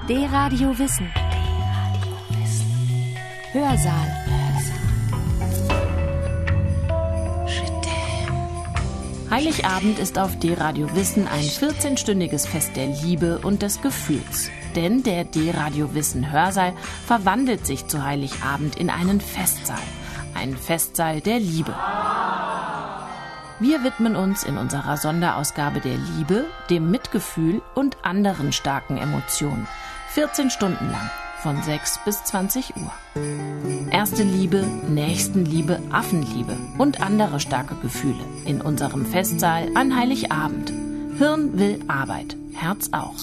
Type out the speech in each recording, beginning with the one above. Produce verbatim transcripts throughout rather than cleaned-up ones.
D-Radio Wissen. Hörsaal. Heiligabend ist auf D-Radio Wissen ein vierzehnstündiges Fest der Liebe und des Gefühls. Denn der D-Radio Wissen Hörsaal verwandelt sich zu Heiligabend in einen Festsaal. Ein Festsaal der Liebe. Wir widmen uns in unserer Sonderausgabe der Liebe, dem Mitgefühl und anderen starken Emotionen. vierzehn Stunden lang, von sechs bis zwanzig Uhr. Erste Liebe, Nächstenliebe, Affenliebe und andere starke Gefühle in unserem Festsaal an Heiligabend. Hirn will Arbeit, Herz auch.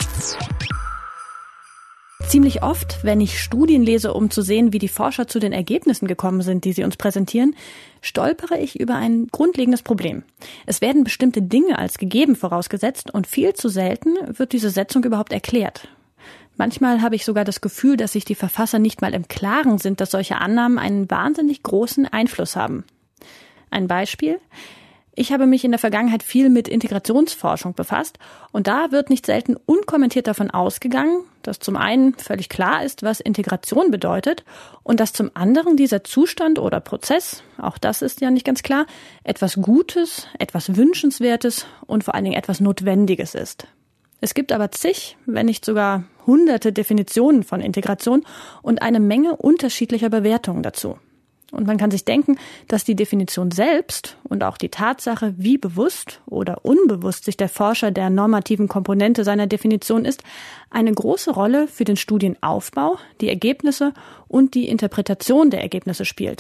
Ziemlich oft, wenn ich Studien lese, um zu sehen, wie die Forscher zu den Ergebnissen gekommen sind, die sie uns präsentieren, stolpere ich über ein grundlegendes Problem. Es werden bestimmte Dinge als gegeben vorausgesetzt und viel zu selten wird diese Setzung überhaupt erklärt. Manchmal habe ich sogar das Gefühl, dass sich die Verfasser nicht mal im Klaren sind, dass solche Annahmen einen wahnsinnig großen Einfluss haben. Ein Beispiel: Ich habe mich in der Vergangenheit viel mit Integrationsforschung befasst und da wird nicht selten unkommentiert davon ausgegangen, dass zum einen völlig klar ist, was Integration bedeutet und dass zum anderen dieser Zustand oder Prozess, auch das ist ja nicht ganz klar, etwas Gutes, etwas Wünschenswertes und vor allen Dingen etwas Notwendiges ist. Es gibt aber zig, wenn nicht sogar hunderte Definitionen von Integration und eine Menge unterschiedlicher Bewertungen dazu. Und man kann sich denken, dass die Definition selbst und auch die Tatsache, wie bewusst oder unbewusst sich der Forscher der normativen Komponente seiner Definition ist, eine große Rolle für den Studienaufbau, die Ergebnisse und die Interpretation der Ergebnisse spielt.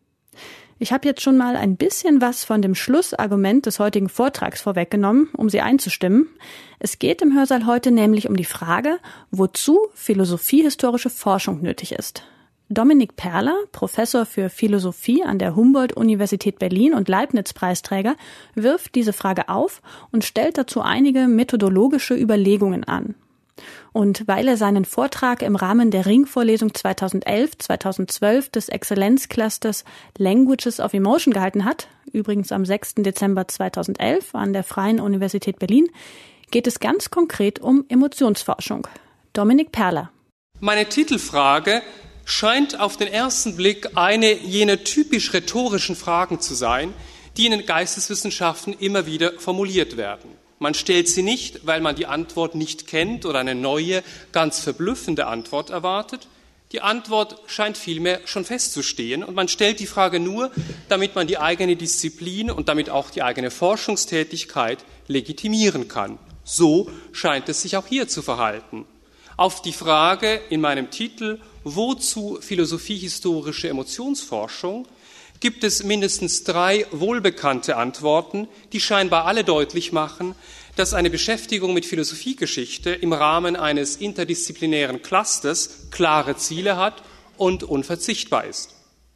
Ich habe jetzt schon mal ein bisschen was von dem Schlussargument des heutigen Vortrags vorweggenommen, um Sie einzustimmen. Es geht im Hörsaal heute nämlich um die Frage, wozu philosophiehistorische Forschung nötig ist. Dominik Perler, Professor für Philosophie an der Humboldt-Universität Berlin und Leibniz-Preisträger, wirft diese Frage auf und stellt dazu einige methodologische Überlegungen an. Und weil er seinen Vortrag im Rahmen der Ringvorlesung zweitausendelf zweitausendzwölf des Exzellenzclusters Languages of Emotion gehalten hat, übrigens am sechsten Dezember zweitausendelf an der Freien Universität Berlin, geht es ganz konkret um Emotionsforschung. Dominik Perler. Meine Titelfrage scheint auf den ersten Blick eine jener typisch rhetorischen Fragen zu sein, die in den Geisteswissenschaften immer wieder formuliert werden. Man stellt sie nicht, weil man die Antwort nicht kennt oder eine neue, ganz verblüffende Antwort erwartet. Die Antwort scheint vielmehr schon festzustehen und man stellt die Frage nur, damit man die eigene Disziplin und damit auch die eigene Forschungstätigkeit legitimieren kann. So scheint es sich auch hier zu verhalten. Auf die Frage in meinem Titel „Wozu philosophiehistorische Emotionsforschung?“ gibt es mindestens drei wohlbekannte Antworten, die scheinbar alle deutlich machen, dass eine Beschäftigung mit Philosophiegeschichte im Rahmen eines interdisziplinären Clusters klare Ziele hat und unverzichtbar ist.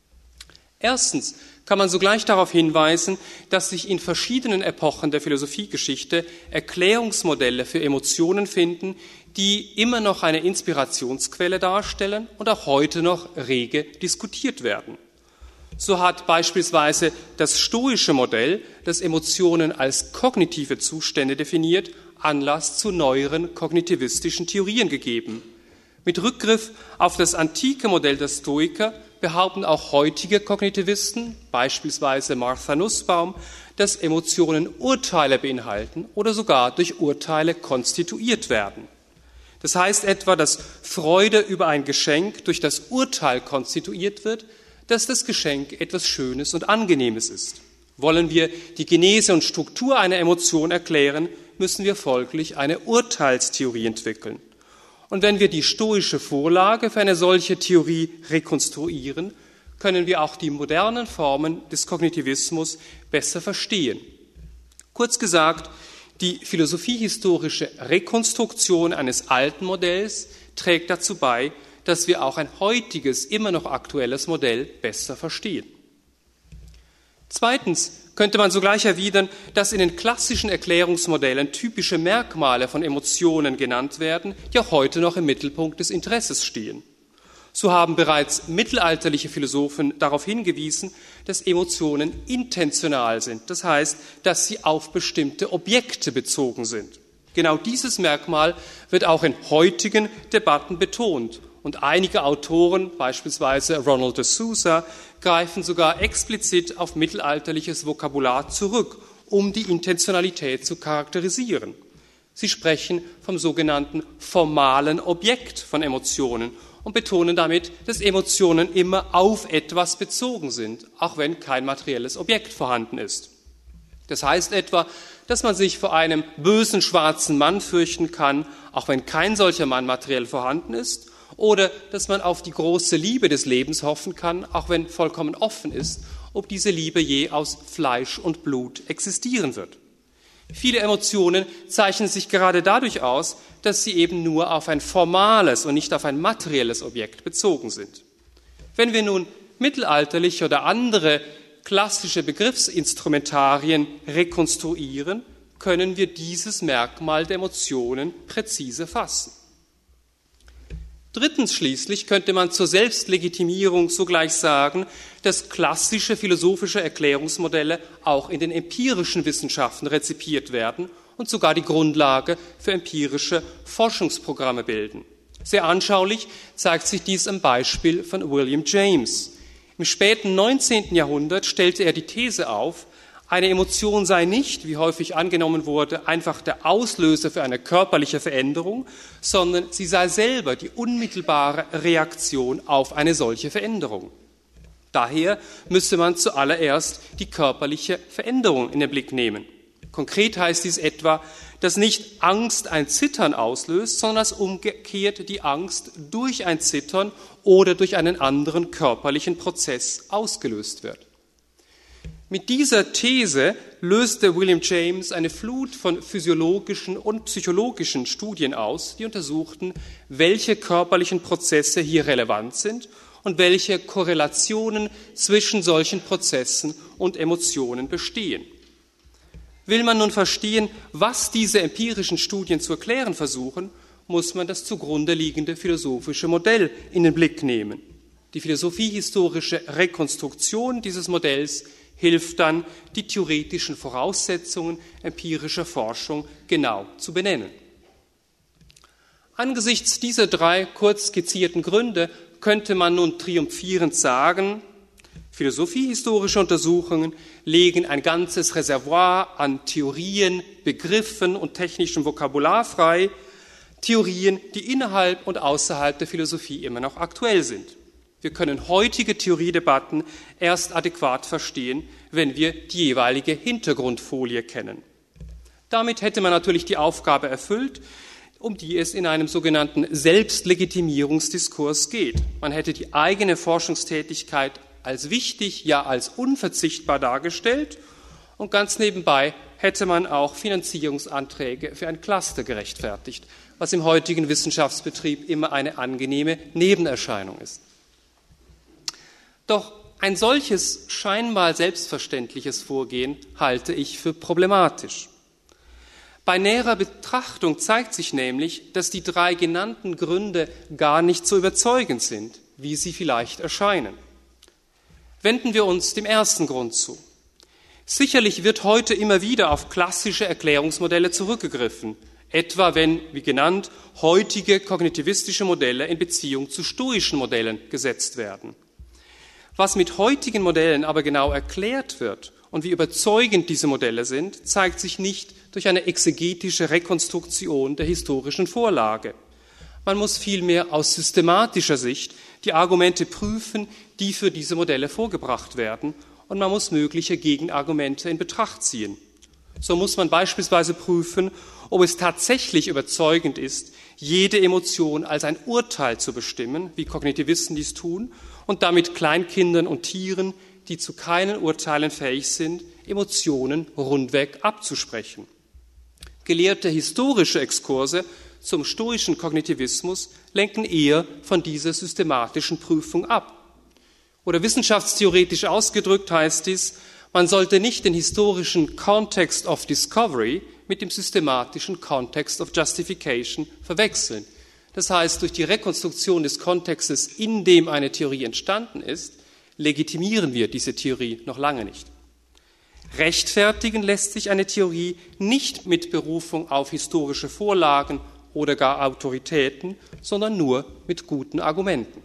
Erstens kann man sogleich darauf hinweisen, dass sich in verschiedenen Epochen der Philosophiegeschichte Erklärungsmodelle für Emotionen finden, die immer noch eine Inspirationsquelle darstellen und auch heute noch rege diskutiert werden. So hat beispielsweise das stoische Modell, das Emotionen als kognitive Zustände definiert, Anlass zu neueren kognitivistischen Theorien gegeben. Mit Rückgriff auf das antike Modell der Stoiker behaupten auch heutige Kognitivisten, beispielsweise Martha Nussbaum, dass Emotionen Urteile beinhalten oder sogar durch Urteile konstituiert werden. Das heißt etwa, dass Freude über ein Geschenk durch das Urteil konstituiert wird, dass das Geschenk etwas Schönes und Angenehmes ist. Wollen wir die Genese und Struktur einer Emotion erklären, müssen wir folglich eine Urteilstheorie entwickeln. Und wenn wir die stoische Vorlage für eine solche Theorie rekonstruieren, können wir auch die modernen Formen des Kognitivismus besser verstehen. Kurz gesagt, die philosophiehistorische Rekonstruktion eines alten Modells trägt dazu bei, dass wir auch ein heutiges, immer noch aktuelles Modell besser verstehen. Zweitens könnte man sogleich erwidern, dass in den klassischen Erklärungsmodellen typische Merkmale von Emotionen genannt werden, die auch heute noch im Mittelpunkt des Interesses stehen. So haben bereits mittelalterliche Philosophen darauf hingewiesen, dass Emotionen intentional sind, das heißt, dass sie auf bestimmte Objekte bezogen sind. Genau dieses Merkmal wird auch in heutigen Debatten betont. Und einige Autoren, beispielsweise Ronald de Souza, greifen sogar explizit auf mittelalterliches Vokabular zurück, um die Intentionalität zu charakterisieren. Sie sprechen vom sogenannten formalen Objekt von Emotionen und betonen damit, dass Emotionen immer auf etwas bezogen sind, auch wenn kein materielles Objekt vorhanden ist. Das heißt etwa, dass man sich vor einem bösen schwarzen Mann fürchten kann, auch wenn kein solcher Mann materiell vorhanden ist, oder dass man auf die große Liebe des Lebens hoffen kann, auch wenn vollkommen offen ist, ob diese Liebe je aus Fleisch und Blut existieren wird. Viele Emotionen zeichnen sich gerade dadurch aus, dass sie eben nur auf ein formales und nicht auf ein materielles Objekt bezogen sind. Wenn wir nun mittelalterliche oder andere klassische Begriffsinstrumentarien rekonstruieren, können wir dieses Merkmal der Emotionen präzise fassen. Drittens schließlich könnte man zur Selbstlegitimierung sogleich sagen, dass klassische philosophische Erklärungsmodelle auch in den empirischen Wissenschaften rezipiert werden und sogar die Grundlage für empirische Forschungsprogramme bilden. Sehr anschaulich zeigt sich dies am Beispiel von William James. Im späten neunzehnten Jahrhundert stellte er die These auf, eine Emotion sei nicht, wie häufig angenommen wurde, einfach der Auslöser für eine körperliche Veränderung, sondern sie sei selber die unmittelbare Reaktion auf eine solche Veränderung. Daher müsse man zuallererst die körperliche Veränderung in den Blick nehmen. Konkret heißt dies etwa, dass nicht Angst ein Zittern auslöst, sondern dass umgekehrt die Angst durch ein Zittern oder durch einen anderen körperlichen Prozess ausgelöst wird. Mit dieser These löste William James eine Flut von physiologischen und psychologischen Studien aus, die untersuchten, welche körperlichen Prozesse hier relevant sind und welche Korrelationen zwischen solchen Prozessen und Emotionen bestehen. Will man nun verstehen, was diese empirischen Studien zu erklären versuchen, muss man das zugrunde liegende philosophische Modell in den Blick nehmen. Die philosophiehistorische Rekonstruktion dieses Modells hilft dann, die theoretischen Voraussetzungen empirischer Forschung genau zu benennen. Angesichts dieser drei kurz skizzierten Gründe könnte man nun triumphierend sagen, philosophiehistorische Untersuchungen legen ein ganzes Reservoir an Theorien, Begriffen und technischem Vokabular frei, Theorien, die innerhalb und außerhalb der Philosophie immer noch aktuell sind. Wir können heutige Theoriedebatten erst adäquat verstehen, wenn wir die jeweilige Hintergrundfolie kennen. Damit hätte man natürlich die Aufgabe erfüllt, um die es in einem sogenannten Selbstlegitimierungsdiskurs geht. Man hätte die eigene Forschungstätigkeit als wichtig, ja als unverzichtbar dargestellt und ganz nebenbei hätte man auch Finanzierungsanträge für ein Cluster gerechtfertigt, was im heutigen Wissenschaftsbetrieb immer eine angenehme Nebenerscheinung ist. Doch ein solches scheinbar selbstverständliches Vorgehen halte ich für problematisch. Bei näherer Betrachtung zeigt sich nämlich, dass die drei genannten Gründe gar nicht so überzeugend sind, wie sie vielleicht erscheinen. Wenden wir uns dem ersten Grund zu. Sicherlich wird heute immer wieder auf klassische Erklärungsmodelle zurückgegriffen, etwa wenn, wie genannt, heutige kognitivistische Modelle in Beziehung zu stoischen Modellen gesetzt werden. Was mit heutigen Modellen aber genau erklärt wird und wie überzeugend diese Modelle sind, zeigt sich nicht durch eine exegetische Rekonstruktion der historischen Vorlage. Man muss vielmehr aus systematischer Sicht die Argumente prüfen, die für diese Modelle vorgebracht werden, und man muss mögliche Gegenargumente in Betracht ziehen. So muss man beispielsweise prüfen, ob es tatsächlich überzeugend ist, jede Emotion als ein Urteil zu bestimmen, wie Kognitivisten dies tun, und damit Kleinkindern und Tieren, die zu keinen Urteilen fähig sind, Emotionen rundweg abzusprechen. Gelehrte historische Exkurse zum stoischen Kognitivismus lenken eher von dieser systematischen Prüfung ab. Oder wissenschaftstheoretisch ausgedrückt heißt dies, man sollte nicht den historischen Context of Discovery mit dem systematischen Context of Justification verwechseln. Das heißt, durch die Rekonstruktion des Kontextes, in dem eine Theorie entstanden ist, legitimieren wir diese Theorie noch lange nicht. Rechtfertigen lässt sich eine Theorie nicht mit Berufung auf historische Vorlagen oder gar Autoritäten, sondern nur mit guten Argumenten.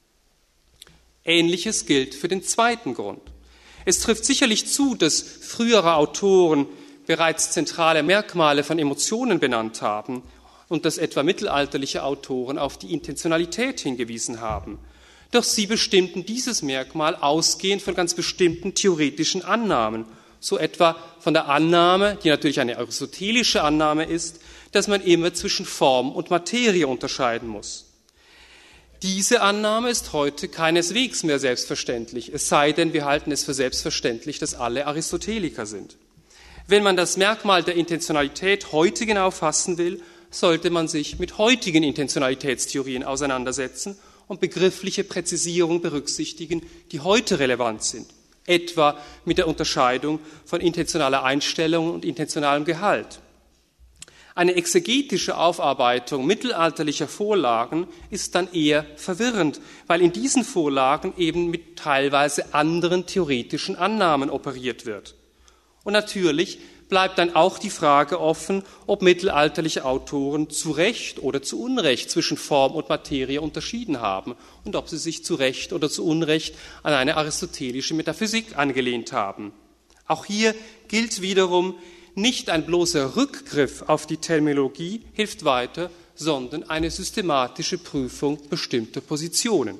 Ähnliches gilt für den zweiten Grund. Es trifft sicherlich zu, dass frühere Autoren bereits zentrale Merkmale von Emotionen benannt haben und dass etwa mittelalterliche Autoren auf die Intentionalität hingewiesen haben. Doch sie bestimmten dieses Merkmal ausgehend von ganz bestimmten theoretischen Annahmen, so etwa von der Annahme, die natürlich eine aristotelische Annahme ist, dass man immer zwischen Form und Materie unterscheiden muss. Diese Annahme ist heute keineswegs mehr selbstverständlich, es sei denn, wir halten es für selbstverständlich, dass alle Aristoteliker sind. Wenn man das Merkmal der Intentionalität heute genau fassen will, sollte man sich mit heutigen Intentionalitätstheorien auseinandersetzen und begriffliche Präzisierung berücksichtigen, die heute relevant sind, etwa mit der Unterscheidung von intentionaler Einstellung und intentionalem Gehalt. Eine exegetische Aufarbeitung mittelalterlicher Vorlagen ist dann eher verwirrend, weil in diesen Vorlagen eben mit teilweise anderen theoretischen Annahmen operiert wird. Und natürlich bleibt dann auch die Frage offen, ob mittelalterliche Autoren zu Recht oder zu Unrecht zwischen Form und Materie unterschieden haben und ob sie sich zu Recht oder zu Unrecht an eine aristotelische Metaphysik angelehnt haben. Auch hier gilt wiederum, nicht ein bloßer Rückgriff auf die Terminologie hilft weiter, sondern eine systematische Prüfung bestimmter Positionen.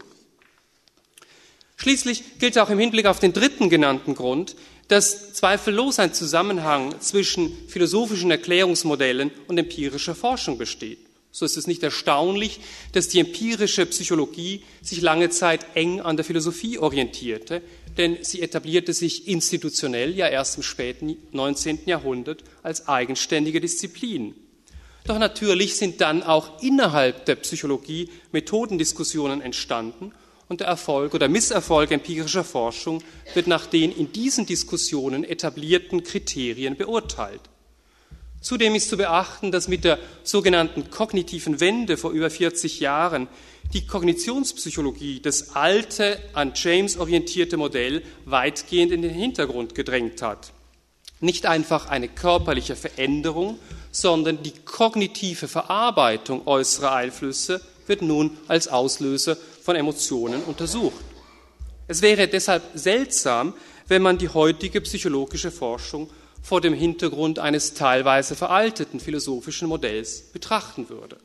Schließlich gilt auch im Hinblick auf den dritten genannten Grund, dass zweifellos ein Zusammenhang zwischen philosophischen Erklärungsmodellen und empirischer Forschung besteht. So ist es nicht erstaunlich, dass die empirische Psychologie sich lange Zeit eng an der Philosophie orientierte, denn sie etablierte sich institutionell ja erst im späten neunzehnten Jahrhundert als eigenständige Disziplin. Doch natürlich sind dann auch innerhalb der Psychologie Methodendiskussionen entstanden und der Erfolg oder Misserfolg empirischer Forschung wird nach den in diesen Diskussionen etablierten Kriterien beurteilt. Zudem ist zu beachten, dass mit der sogenannten kognitiven Wende vor über vierzig Jahren die Kognitionspsychologie das alte, an James orientierte Modell weitgehend in den Hintergrund gedrängt hat. Nicht einfach eine körperliche Veränderung, sondern die kognitive Verarbeitung äußerer Einflüsse wird nun als Auslöser von Emotionen untersucht. Es wäre deshalb seltsam, wenn man die heutige psychologische Forschung vor dem Hintergrund eines teilweise veralteten philosophischen Modells betrachten würde.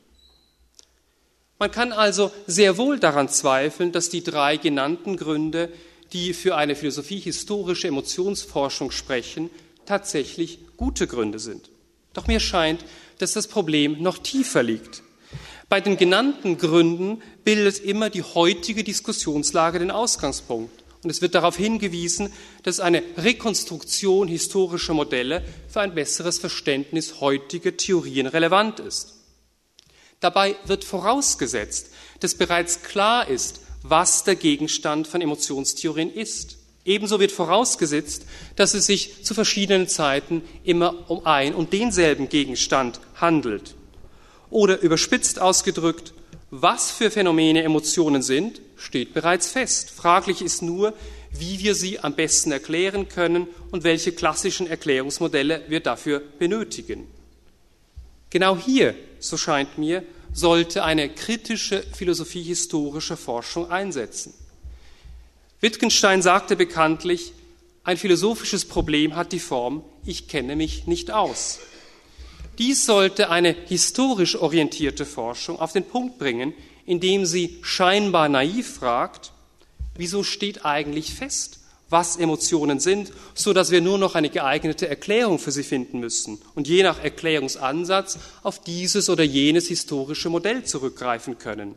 Man kann also sehr wohl daran zweifeln, dass die drei genannten Gründe, die für eine philosophiehistorische Emotionsforschung sprechen, tatsächlich gute Gründe sind. Doch mir scheint, dass das Problem noch tiefer liegt. Bei den genannten Gründen bildet immer die heutige Diskussionslage den Ausgangspunkt. Und es wird darauf hingewiesen, dass eine Rekonstruktion historischer Modelle für ein besseres Verständnis heutiger Theorien relevant ist. Dabei wird vorausgesetzt, dass bereits klar ist, was der Gegenstand von Emotionstheorien ist. Ebenso wird vorausgesetzt, dass es sich zu verschiedenen Zeiten immer um ein und denselben Gegenstand handelt. Oder überspitzt ausgedrückt, was für Phänomene Emotionen sind, steht bereits fest. Fraglich ist nur, wie wir sie am besten erklären können und welche klassischen Erklärungsmodelle wir dafür benötigen. Genau hier, so scheint mir, sollte eine kritische philosophiehistorische Forschung einsetzen. Wittgenstein sagte bekanntlich, ein philosophisches Problem hat die Form, ich kenne mich nicht aus. Dies sollte eine historisch orientierte Forschung auf den Punkt bringen, indem sie scheinbar naiv fragt, wieso steht eigentlich fest, was Emotionen sind, so dass wir nur noch eine geeignete Erklärung für sie finden müssen und je nach Erklärungsansatz auf dieses oder jenes historische Modell zurückgreifen können.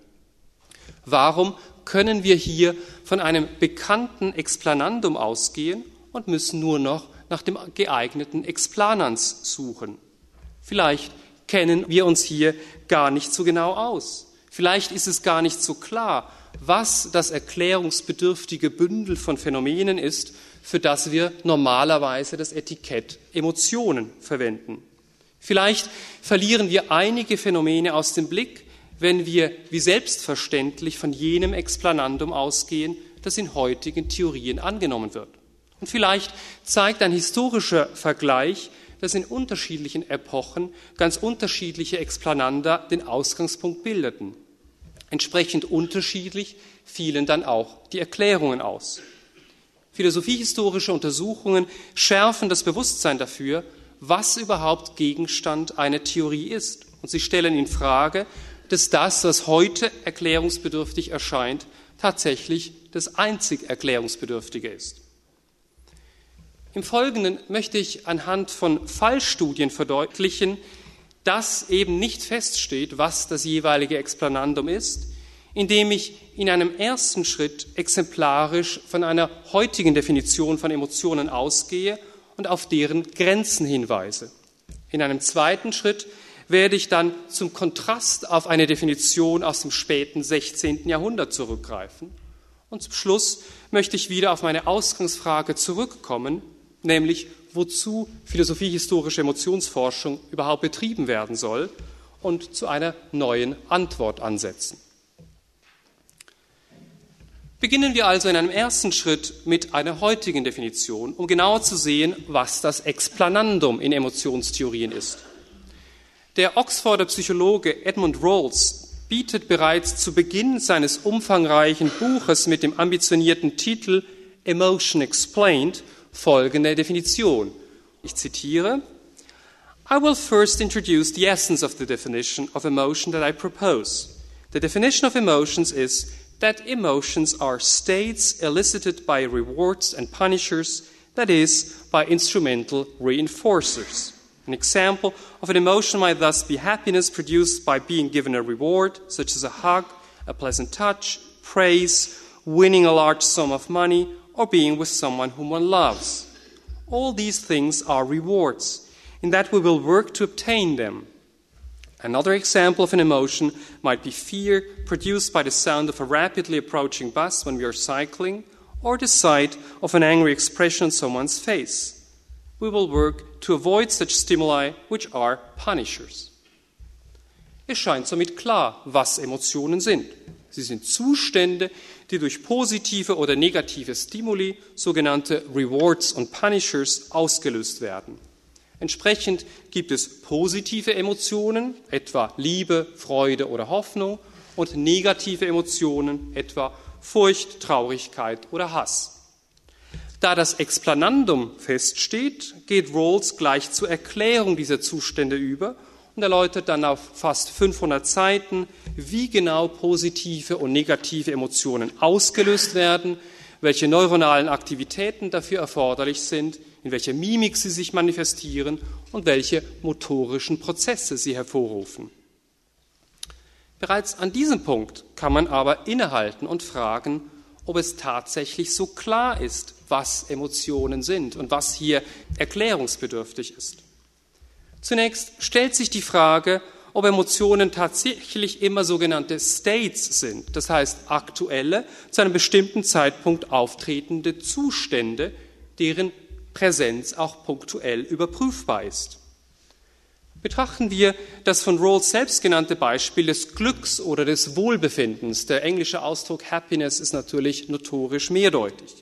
Warum können wir hier von einem bekannten Explanandum ausgehen und müssen nur noch nach dem geeigneten Explanans suchen? Vielleicht kennen wir uns hier gar nicht so genau aus. Vielleicht ist es gar nicht so klar, was das erklärungsbedürftige Bündel von Phänomenen ist, für das wir normalerweise das Etikett Emotionen verwenden. Vielleicht verlieren wir einige Phänomene aus dem Blick, wenn wir wie selbstverständlich von jenem Explanandum ausgehen, das in heutigen Theorien angenommen wird. Und vielleicht zeigt ein historischer Vergleich, dass in unterschiedlichen Epochen ganz unterschiedliche Explananda den Ausgangspunkt bildeten. Entsprechend unterschiedlich fielen dann auch die Erklärungen aus. Philosophiehistorische Untersuchungen schärfen das Bewusstsein dafür, was überhaupt Gegenstand einer Theorie ist. Und sie stellen in Frage, dass das, was heute erklärungsbedürftig erscheint, tatsächlich das einzig Erklärungsbedürftige ist. Im Folgenden möchte ich anhand von Fallstudien verdeutlichen, dass eben nicht feststeht, was das jeweilige Explanandum ist, indem ich in einem ersten Schritt exemplarisch von einer heutigen Definition von Emotionen ausgehe und auf deren Grenzen hinweise. In einem zweiten Schritt werde ich dann zum Kontrast auf eine Definition aus dem späten sechzehnten Jahrhundert zurückgreifen. Und zum Schluss möchte ich wieder auf meine Ausgangsfrage zurückkommen, nämlich wozu philosophiehistorische Emotionsforschung überhaupt betrieben werden soll und zu einer neuen Antwort ansetzen. Beginnen wir also in einem ersten Schritt mit einer heutigen Definition, um genauer zu sehen, was das Explanandum in Emotionstheorien ist. Der Oxforder Psychologe Edmund Rawls bietet bereits zu Beginn seines umfangreichen Buches mit dem ambitionierten Titel Emotion Explained folgende Definition. Ich zitiere: I will first introduce the essence of the definition of emotion that I propose. The definition of emotions is that emotions are states elicited by rewards and punishers, that is, by instrumental reinforcers. An example of an emotion might thus be happiness produced by being given a reward, such as a hug, a pleasant touch, praise, winning a large sum of money, or being with someone whom one loves. All these things are rewards, in that we will work to obtain them. Another example of an emotion might be fear, produced by the sound of a rapidly approaching bus when we are cycling, or the sight of an angry expression on someone's face. We will work to avoid such stimuli, which are punishers. Es scheint somit klar, was Emotionen sind. Sie sind Zustände, die durch positive oder negative Stimuli, sogenannte Rewards und Punishers, ausgelöst werden. Entsprechend gibt es positive Emotionen, etwa Liebe, Freude oder Hoffnung, und negative Emotionen, etwa Furcht, Traurigkeit oder Hass. Da das Explanandum feststeht, geht Rawls gleich zur Erklärung dieser Zustände über und erläutert dann auf fast fünfhundert Seiten, wie genau positive und negative Emotionen ausgelöst werden, welche neuronalen Aktivitäten dafür erforderlich sind, in welcher Mimik sie sich manifestieren und welche motorischen Prozesse sie hervorrufen. Bereits an diesem Punkt kann man aber innehalten und fragen, ob es tatsächlich so klar ist, was Emotionen sind und was hier erklärungsbedürftig ist. Zunächst stellt sich die Frage, ob Emotionen tatsächlich immer sogenannte States sind, das heißt aktuelle, zu einem bestimmten Zeitpunkt auftretende Zustände, deren Präsenz auch punktuell überprüfbar ist. Betrachten wir das von Rawls selbst genannte Beispiel des Glücks oder des Wohlbefindens. Der englische Ausdruck Happiness ist natürlich notorisch mehrdeutig.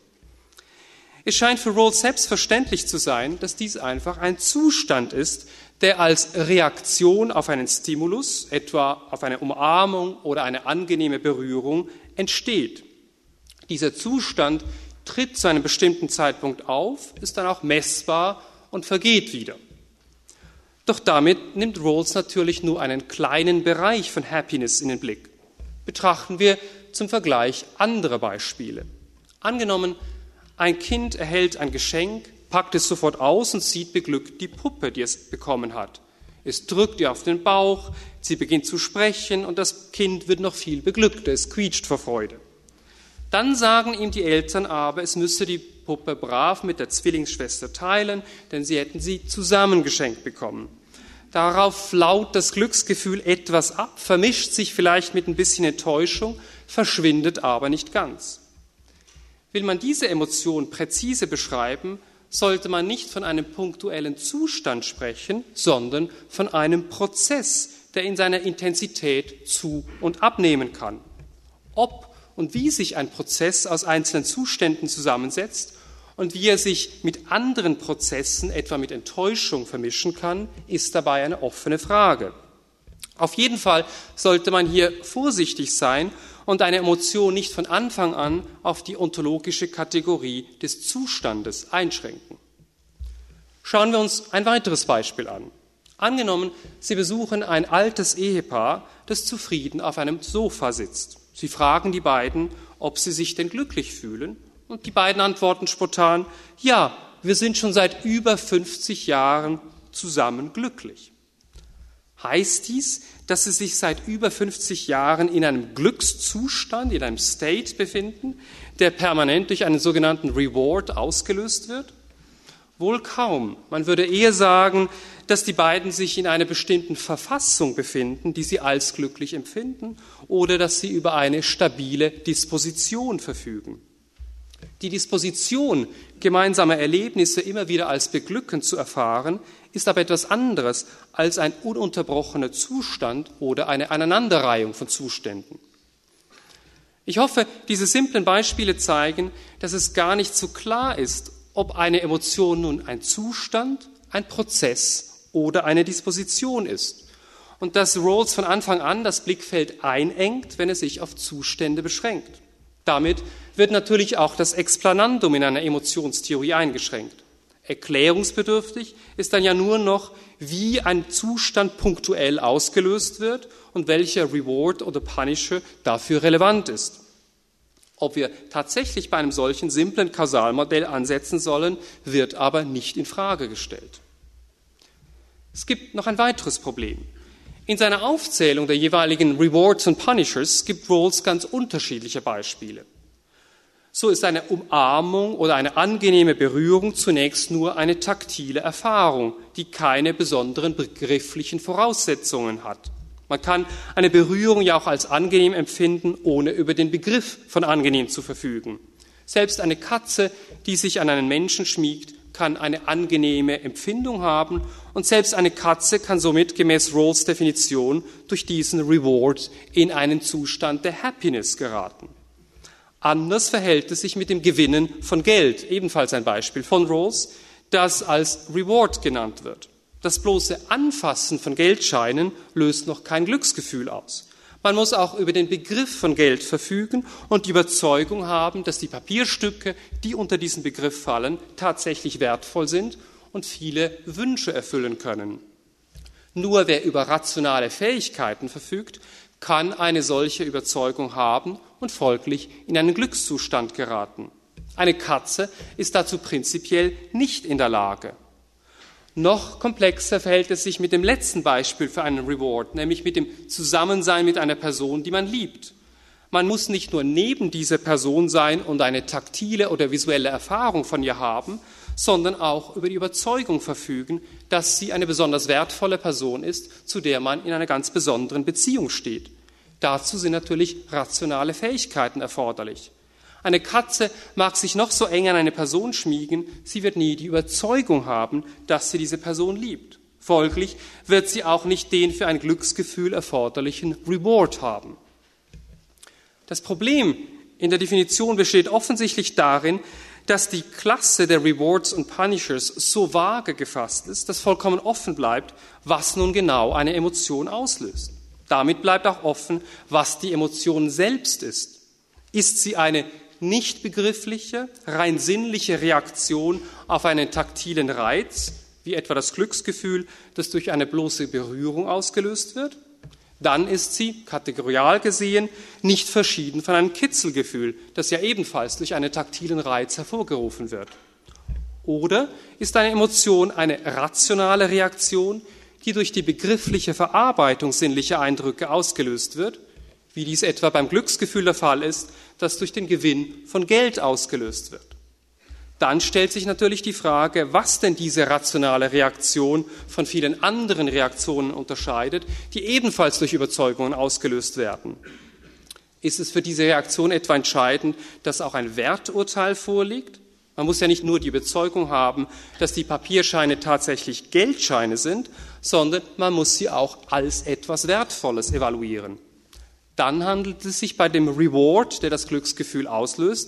Es scheint für Rawls selbstverständlich zu sein, dass dies einfach ein Zustand ist, der als Reaktion auf einen Stimulus, etwa auf eine Umarmung oder eine angenehme Berührung, entsteht. Dieser Zustand tritt zu einem bestimmten Zeitpunkt auf, ist dann auch messbar und vergeht wieder. Doch damit nimmt Rawls natürlich nur einen kleinen Bereich von Happiness in den Blick. Betrachten wir zum Vergleich andere Beispiele. Angenommen, ein Kind erhält ein Geschenk, packt es sofort aus und sieht beglückt die Puppe, die es bekommen hat. Es drückt ihr auf den Bauch, sie beginnt zu sprechen und das Kind wird noch viel beglückter, es quietscht vor Freude. Dann sagen ihm die Eltern aber, es müsse die Puppe brav mit der Zwillingsschwester teilen, denn sie hätten sie zusammen geschenkt bekommen. Darauf flaut das Glücksgefühl etwas ab, vermischt sich vielleicht mit ein bisschen Enttäuschung, verschwindet aber nicht ganz. Will man diese Emotion präzise beschreiben, sollte man nicht von einem punktuellen Zustand sprechen, sondern von einem Prozess, der in seiner Intensität zu- und abnehmen kann. Ob und wie sich ein Prozess aus einzelnen Zuständen zusammensetzt Und wie er sich mit anderen Prozessen, etwa mit Enttäuschung, vermischen kann, ist dabei eine offene Frage. Auf jeden Fall sollte man hier vorsichtig sein und eine Emotion nicht von Anfang an auf die ontologische Kategorie des Zustandes einschränken. Schauen wir uns ein weiteres Beispiel an. Angenommen, Sie besuchen ein altes Ehepaar, das zufrieden auf einem Sofa sitzt. Sie fragen die beiden, ob sie sich denn glücklich fühlen, und die beiden antworten spontan, ja, wir sind schon seit über fünfzig Jahren zusammen glücklich. Heißt dies, dass sie sich seit über fünfzig Jahren in einem Glückszustand, in einem State befinden, der permanent durch einen sogenannten Reward ausgelöst wird? Wohl kaum. Man würde eher sagen, dass die beiden sich in einer bestimmten Verfassung befinden, die sie als glücklich empfinden, oder dass sie über eine stabile Disposition verfügen. Die Disposition, gemeinsame Erlebnisse immer wieder als beglückend zu erfahren, ist aber etwas anderes als ein ununterbrochener Zustand oder eine Aneinanderreihung von Zuständen. Ich hoffe, diese simplen Beispiele zeigen, dass es gar nicht so klar ist, ob eine Emotion nun ein Zustand, ein Prozess oder eine Disposition ist. Und dass Rawls von Anfang an das Blickfeld einengt, wenn er sich auf Zustände beschränkt. Damit wird natürlich auch das Explanandum in einer Emotionstheorie eingeschränkt. Erklärungsbedürftig ist dann ja nur noch, wie ein Zustand punktuell ausgelöst wird und welcher Reward oder Punisher dafür relevant ist. Ob wir tatsächlich bei einem solchen simplen Kausalmodell ansetzen sollen, wird aber nicht in Frage gestellt. Es gibt noch ein weiteres Problem. In seiner Aufzählung der jeweiligen Rewards und Punishers gibt Rawls ganz unterschiedliche Beispiele. So ist eine Umarmung oder eine angenehme Berührung zunächst nur eine taktile Erfahrung, die keine besonderen begrifflichen Voraussetzungen hat. Man kann eine Berührung ja auch als angenehm empfinden, ohne über den Begriff von angenehm zu verfügen. Selbst eine Katze, die sich an einen Menschen schmiegt, kann eine angenehme Empfindung haben und selbst eine Katze kann somit gemäß Rawls Definition durch diesen Reward in einen Zustand der Happiness geraten. Anders verhält es sich mit dem Gewinnen von Geld, ebenfalls ein Beispiel von Rawls, das als Reward genannt wird. Das bloße Anfassen von Geldscheinen löst noch kein Glücksgefühl aus. Man muss auch über den Begriff von Geld verfügen und die Überzeugung haben, dass die Papierstücke, die unter diesen Begriff fallen, tatsächlich wertvoll sind und viele Wünsche erfüllen können. Nur wer über rationale Fähigkeiten verfügt, kann eine solche Überzeugung haben und folglich in einen Glückszustand geraten. Eine Katze ist dazu prinzipiell nicht in der Lage. Noch komplexer verhält es sich mit dem letzten Beispiel für einen Reward, nämlich mit dem Zusammensein mit einer Person, die man liebt. Man muss nicht nur neben dieser Person sein und eine taktile oder visuelle Erfahrung von ihr haben, sondern auch über die Überzeugung verfügen, dass sie eine besonders wertvolle Person ist, zu der man in einer ganz besonderen Beziehung steht. Dazu sind natürlich rationale Fähigkeiten erforderlich. Eine Katze mag sich noch so eng an eine Person schmiegen, sie wird nie die Überzeugung haben, dass sie diese Person liebt. Folglich wird sie auch nicht den für ein Glücksgefühl erforderlichen Reward haben. Das Problem in der Definition besteht offensichtlich darin, dass die Klasse der Rewards und Punishers so vage gefasst ist, dass vollkommen offen bleibt, was nun genau eine Emotion auslöst. Damit bleibt auch offen, was die Emotion selbst ist. Ist sie eine nicht begriffliche, rein sinnliche Reaktion auf einen taktilen Reiz, wie etwa das Glücksgefühl, das durch eine bloße Berührung ausgelöst wird? Dann ist sie, kategorial gesehen, nicht verschieden von einem Kitzelgefühl, das ja ebenfalls durch einen taktilen Reiz hervorgerufen wird. Oder ist eine Emotion eine rationale Reaktion, die durch die begriffliche Verarbeitung sinnlicher Eindrücke ausgelöst wird, wie dies etwa beim Glücksgefühl der Fall ist, das durch den Gewinn von Geld ausgelöst wird. Dann stellt sich natürlich die Frage, was denn diese rationale Reaktion von vielen anderen Reaktionen unterscheidet, die ebenfalls durch Überzeugungen ausgelöst werden. Ist es für diese Reaktion etwa entscheidend, dass auch ein Werturteil vorliegt? Man muss ja nicht nur die Überzeugung haben, dass die Papierscheine tatsächlich Geldscheine sind, sondern man muss sie auch als etwas Wertvolles evaluieren. Dann handelt es sich bei dem Reward, der das Glücksgefühl auslöst,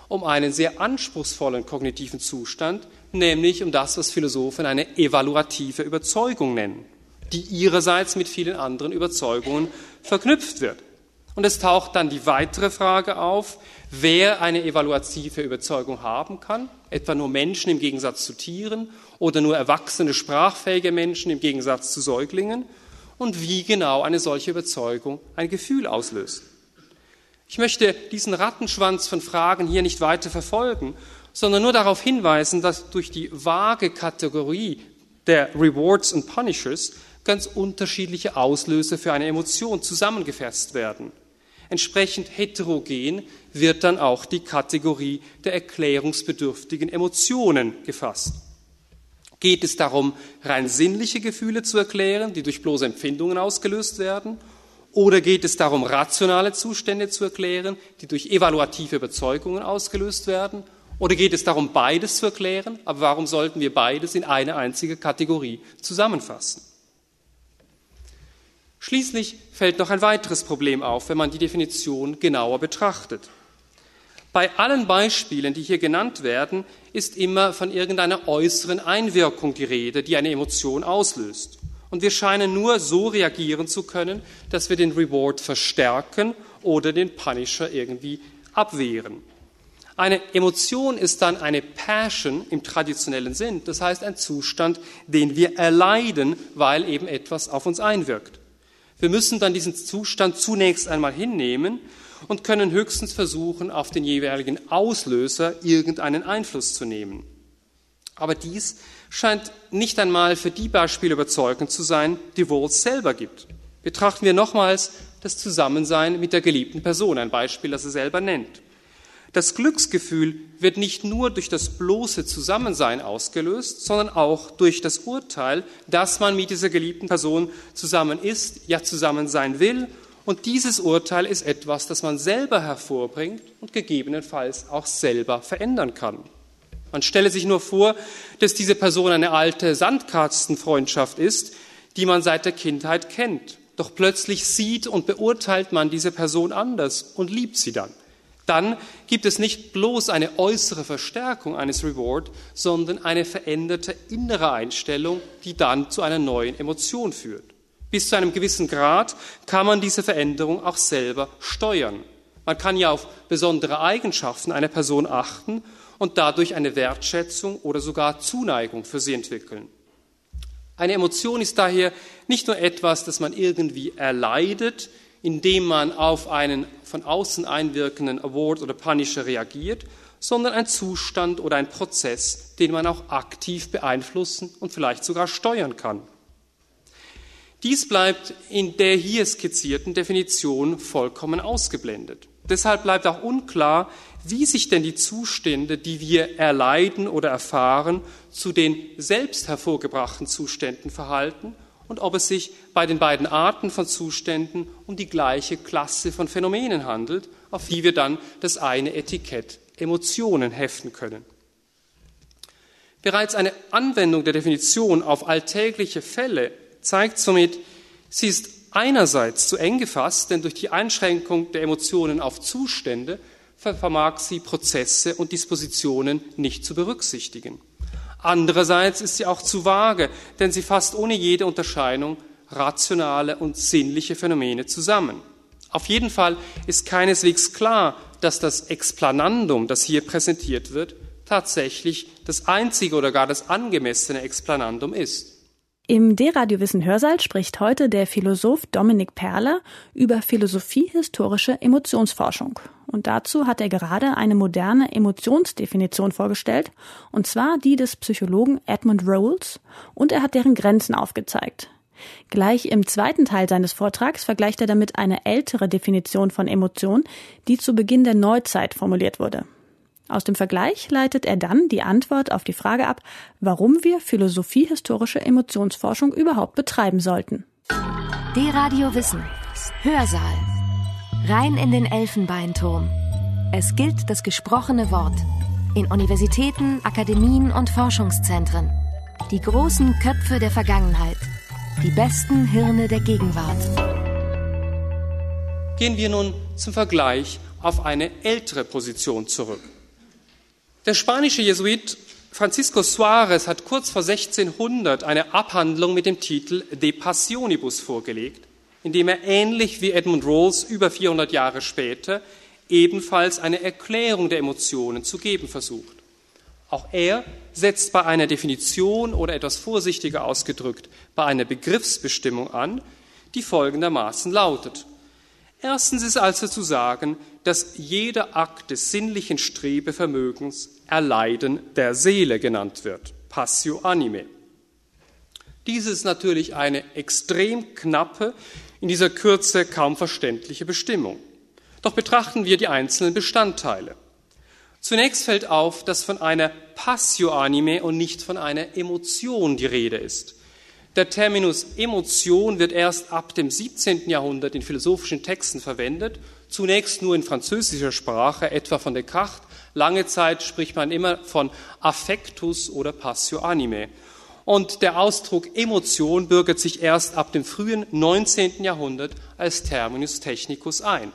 um einen sehr anspruchsvollen kognitiven Zustand, nämlich um das, was Philosophen eine evaluative Überzeugung nennen, die ihrerseits mit vielen anderen Überzeugungen verknüpft wird. Und es taucht dann die weitere Frage auf, wer eine evaluative Überzeugung haben kann, etwa nur Menschen im Gegensatz zu Tieren oder nur erwachsene, sprachfähige Menschen im Gegensatz zu Säuglingen, und wie genau eine solche Überzeugung ein Gefühl auslöst. Ich möchte diesen Rattenschwanz von Fragen hier nicht weiter verfolgen, sondern nur darauf hinweisen, dass durch die vage Kategorie der Rewards und Punishers ganz unterschiedliche Auslöser für eine Emotion zusammengefasst werden. Entsprechend heterogen wird dann auch die Kategorie der erklärungsbedürftigen Emotionen gefasst. Geht es darum, rein sinnliche Gefühle zu erklären, die durch bloße Empfindungen ausgelöst werden? Oder geht es darum, rationale Zustände zu erklären, die durch evaluative Überzeugungen ausgelöst werden? Oder geht es darum, beides zu erklären? Aber warum sollten wir beides in eine einzige Kategorie zusammenfassen? Schließlich fällt noch ein weiteres Problem auf, wenn man die Definition genauer betrachtet. Bei allen Beispielen, die hier genannt werden, ist immer von irgendeiner äußeren Einwirkung die Rede, die eine Emotion auslöst. Und wir scheinen nur so reagieren zu können, dass wir den Reward verstärken oder den Punisher irgendwie abwehren. Eine Emotion ist dann eine Passion im traditionellen Sinn, das heißt ein Zustand, den wir erleiden, weil eben etwas auf uns einwirkt. Wir müssen dann diesen Zustand zunächst einmal hinnehmen und können höchstens versuchen, auf den jeweiligen Auslöser irgendeinen Einfluss zu nehmen. Aber dies scheint nicht einmal für die Beispiele überzeugend zu sein, die Rawls selber gibt. Betrachten wir nochmals das Zusammensein mit der geliebten Person, ein Beispiel, das er selber nennt. Das Glücksgefühl wird nicht nur durch das bloße Zusammensein ausgelöst, sondern auch durch das Urteil, dass man mit dieser geliebten Person zusammen ist, ja zusammen sein will. Und dieses Urteil ist etwas, das man selber hervorbringt und gegebenenfalls auch selber verändern kann. Man stelle sich nur vor, dass diese Person eine alte Sandkastenfreundschaft ist, die man seit der Kindheit kennt. Doch plötzlich sieht und beurteilt man diese Person anders und liebt sie dann. Dann gibt es nicht bloß eine äußere Verstärkung eines Reward, sondern eine veränderte innere Einstellung, die dann zu einer neuen Emotion führt. Bis zu einem gewissen Grad kann man diese Veränderung auch selber steuern. Man kann ja auf besondere Eigenschaften einer Person achten und dadurch eine Wertschätzung oder sogar Zuneigung für sie entwickeln. Eine Emotion ist daher nicht nur etwas, das man irgendwie erleidet, indem man auf einen von außen einwirkenden Award oder Punisher reagiert, sondern ein Zustand oder ein Prozess, den man auch aktiv beeinflussen und vielleicht sogar steuern kann. Dies bleibt in der hier skizzierten Definition vollkommen ausgeblendet. Deshalb bleibt auch unklar, wie sich denn die Zustände, die wir erleiden oder erfahren, zu den selbst hervorgebrachten Zuständen verhalten und ob es sich bei den beiden Arten von Zuständen um die gleiche Klasse von Phänomenen handelt, auf die wir dann das eine Etikett Emotionen heften können. Bereits eine Anwendung der Definition auf alltägliche Fälle zeigt somit, sie ist einerseits zu eng gefasst, denn durch die Einschränkung der Emotionen auf Zustände vermag sie Prozesse und Dispositionen nicht zu berücksichtigen. Andererseits ist sie auch zu vage, denn sie fasst ohne jede Unterscheidung rationale und sinnliche Phänomene zusammen. Auf jeden Fall ist keineswegs klar, dass das Explanandum, das hier präsentiert wird, tatsächlich das einzige oder gar das angemessene Explanandum ist. Im D-Radio Wissen Hörsaal spricht heute der Philosoph Dominik Perler über philosophiehistorische Emotionsforschung. Und dazu hat er gerade eine moderne Emotionsdefinition vorgestellt, und zwar die des Psychologen Edmund Rawls, und er hat deren Grenzen aufgezeigt. Gleich im zweiten Teil seines Vortrags vergleicht er damit eine ältere Definition von Emotion, die zu Beginn der Neuzeit formuliert wurde. Aus dem Vergleich leitet er dann die Antwort auf die Frage ab, warum wir philosophiehistorische Emotionsforschung überhaupt betreiben sollten. D-Radio Wissen. Hörsaal. Rein in den Elfenbeinturm. Es gilt das gesprochene Wort. In Universitäten, Akademien und Forschungszentren. Die großen Köpfe der Vergangenheit. Die besten Hirne der Gegenwart. Gehen wir nun zum Vergleich auf eine ältere Position zurück. Der spanische Jesuit Francisco Suárez hat kurz vor sechzehnhundert eine Abhandlung mit dem Titel De Passionibus vorgelegt, in dem er ähnlich wie Edmund Rawls über vierhundert Jahre später ebenfalls eine Erklärung der Emotionen zu geben versucht. Auch er setzt bei einer Definition oder etwas vorsichtiger ausgedrückt bei einer Begriffsbestimmung an, die folgendermaßen lautet. Erstens ist also zu sagen, dass jeder Akt des sinnlichen Strebevermögens Erleiden der Seele genannt wird, Passio Anime. Dies ist natürlich eine extrem knappe, in dieser Kürze kaum verständliche Bestimmung. Doch betrachten wir die einzelnen Bestandteile. Zunächst fällt auf, dass von einer Passio Anime und nicht von einer Emotion die Rede ist. Der Terminus Emotion wird erst ab dem siebzehnten Jahrhundert in philosophischen Texten verwendet, zunächst nur in französischer Sprache, etwa von Descartes. Lange Zeit spricht man immer von Affectus oder Passio Anime. Und der Ausdruck Emotion bürgert sich erst ab dem frühen neunzehnten Jahrhundert als Terminus technicus ein.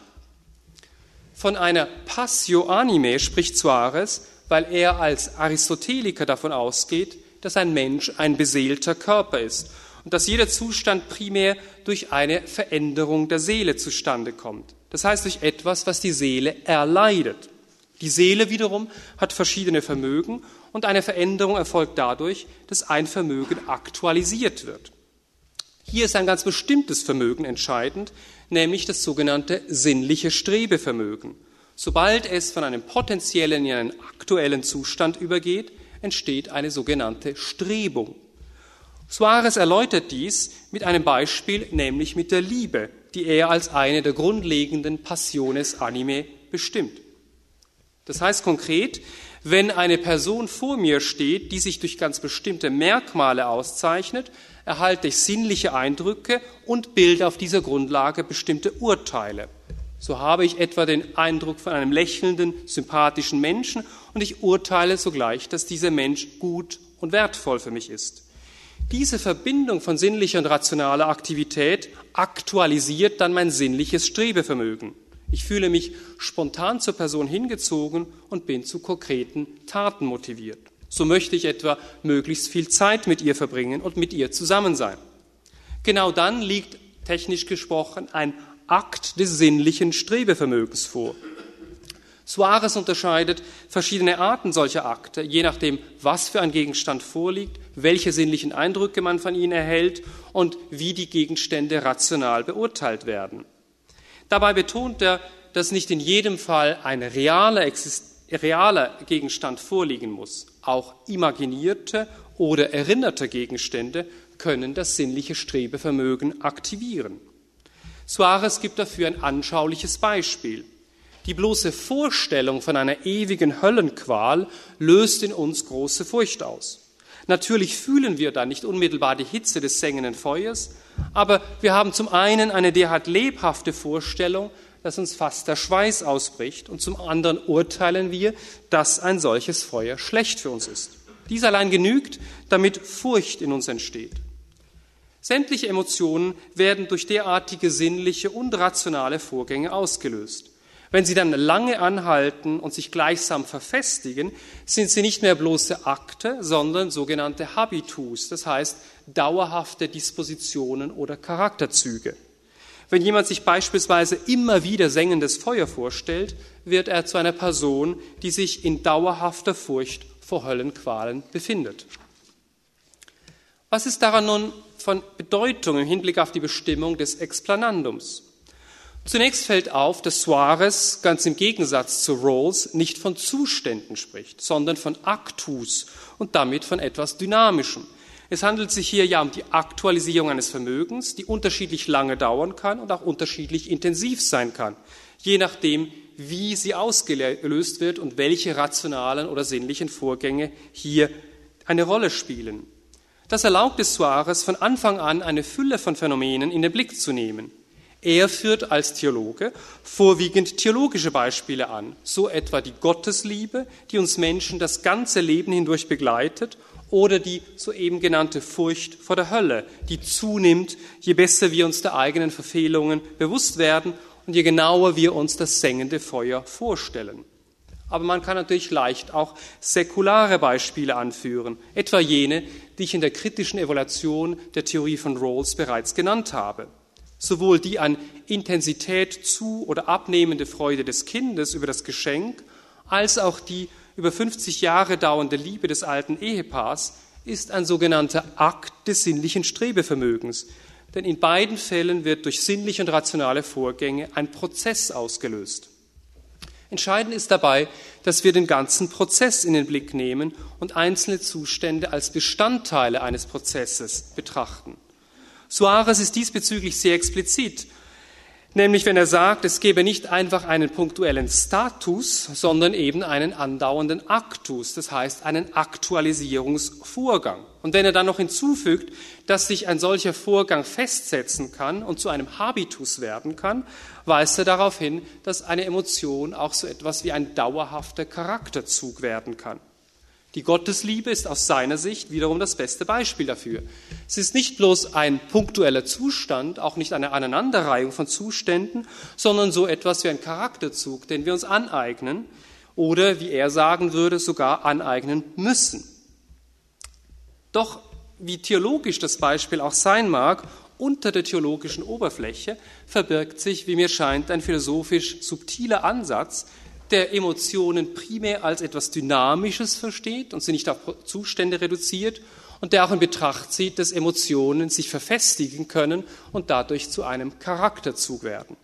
Von einer Passio Anime spricht Suárez, weil er als Aristoteliker davon ausgeht, dass ein Mensch ein beseelter Körper ist und dass jeder Zustand primär durch eine Veränderung der Seele zustande kommt. Das heißt durch etwas, was die Seele erleidet. Die Seele wiederum hat verschiedene Vermögen und eine Veränderung erfolgt dadurch, dass ein Vermögen aktualisiert wird. Hier ist ein ganz bestimmtes Vermögen entscheidend, nämlich das sogenannte sinnliche Strebevermögen. Sobald es von einem potenziellen in einen aktuellen Zustand übergeht, entsteht eine sogenannte Strebung. Suárez erläutert dies mit einem Beispiel, nämlich mit der Liebe, die er als eine der grundlegenden Passiones Anime bestimmt. Das heißt konkret, wenn eine Person vor mir steht, die sich durch ganz bestimmte Merkmale auszeichnet, erhalte ich sinnliche Eindrücke und bilde auf dieser Grundlage bestimmte Urteile. So habe ich etwa den Eindruck von einem lächelnden, sympathischen Menschen und ich urteile sogleich, dass dieser Mensch gut und wertvoll für mich ist. Diese Verbindung von sinnlicher und rationaler Aktivität aktualisiert dann mein sinnliches Strebevermögen. Ich fühle mich spontan zur Person hingezogen und bin zu konkreten Taten motiviert. So möchte ich etwa möglichst viel Zeit mit ihr verbringen und mit ihr zusammen sein. Genau dann liegt, technisch gesprochen, ein Akt des sinnlichen Strebevermögens vor. Suárez unterscheidet verschiedene Arten solcher Akte, je nachdem, was für ein Gegenstand vorliegt, welche sinnlichen Eindrücke man von ihnen erhält und wie die Gegenstände rational beurteilt werden. Dabei betont er, dass nicht in jedem Fall ein realer, Exist- realer Gegenstand vorliegen muss. Auch imaginierte oder erinnerte Gegenstände können das sinnliche Strebevermögen aktivieren. Suárez gibt dafür ein anschauliches Beispiel. Die bloße Vorstellung von einer ewigen Höllenqual löst in uns große Furcht aus. Natürlich fühlen wir dann nicht unmittelbar die Hitze des sengenden Feuers, aber wir haben zum einen eine derart lebhafte Vorstellung, dass uns fast der Schweiß ausbricht, und zum anderen urteilen wir, dass ein solches Feuer schlecht für uns ist. Dies allein genügt, damit Furcht in uns entsteht. Sämtliche Emotionen werden durch derartige sinnliche und rationale Vorgänge ausgelöst. Wenn sie dann lange anhalten und sich gleichsam verfestigen, sind sie nicht mehr bloße Akte, sondern sogenannte Habitus, das heißt dauerhafte Dispositionen oder Charakterzüge. Wenn jemand sich beispielsweise immer wieder sengendes Feuer vorstellt, wird er zu einer Person, die sich in dauerhafter Furcht vor Höllenqualen befindet. Was ist daran nun von Bedeutung im Hinblick auf die Bestimmung des Explanandums? Zunächst fällt auf, dass Suárez ganz im Gegensatz zu Rawls nicht von Zuständen spricht, sondern von Actus und damit von etwas Dynamischem. Es handelt sich hier ja um die Aktualisierung eines Vermögens, die unterschiedlich lange dauern kann und auch unterschiedlich intensiv sein kann, je nachdem, wie sie ausgelöst wird und welche rationalen oder sinnlichen Vorgänge hier eine Rolle spielen. Das erlaubt es Suárez von Anfang an, eine Fülle von Phänomenen in den Blick zu nehmen. Er führt als Theologe vorwiegend theologische Beispiele an, so etwa die Gottesliebe, die uns Menschen das ganze Leben hindurch begleitet, oder die soeben genannte Furcht vor der Hölle, die zunimmt, je besser wir uns der eigenen Verfehlungen bewusst werden und je genauer wir uns das sengende Feuer vorstellen. Aber man kann natürlich leicht auch säkulare Beispiele anführen, etwa jene, die ich in der kritischen Evaluation der Theorie von Rawls bereits genannt habe. Sowohl die an Intensität zu- oder abnehmende Freude des Kindes über das Geschenk, als auch die über fünfzig Jahre dauernde Liebe des alten Ehepaars ist ein sogenannter Akt des sinnlichen Strebevermögens. Denn in beiden Fällen wird durch sinnliche und rationale Vorgänge ein Prozess ausgelöst. Entscheidend ist dabei, dass wir den ganzen Prozess in den Blick nehmen und einzelne Zustände als Bestandteile eines Prozesses betrachten. Suarez ist diesbezüglich sehr explizit, nämlich wenn er sagt, es gebe nicht einfach einen punktuellen Status, sondern eben einen andauernden Aktus, das heißt einen Aktualisierungsvorgang. Und wenn er dann noch hinzufügt, dass sich ein solcher Vorgang festsetzen kann und zu einem Habitus werden kann, weist er darauf hin, dass eine Emotion auch so etwas wie ein dauerhafter Charakterzug werden kann. Die Gottesliebe ist aus seiner Sicht wiederum das beste Beispiel dafür. Es ist nicht bloß ein punktueller Zustand, auch nicht eine Aneinanderreihung von Zuständen, sondern so etwas wie ein Charakterzug, den wir uns aneignen oder, wie er sagen würde, sogar aneignen müssen. Doch, wie theologisch das Beispiel auch sein mag, unter der theologischen Oberfläche verbirgt sich, wie mir scheint, ein philosophisch subtiler Ansatz, der Emotionen primär als etwas Dynamisches versteht und sie nicht auf Zustände reduziert und der auch in Betracht zieht, dass Emotionen sich verfestigen können und dadurch zu einem Charakterzug werden.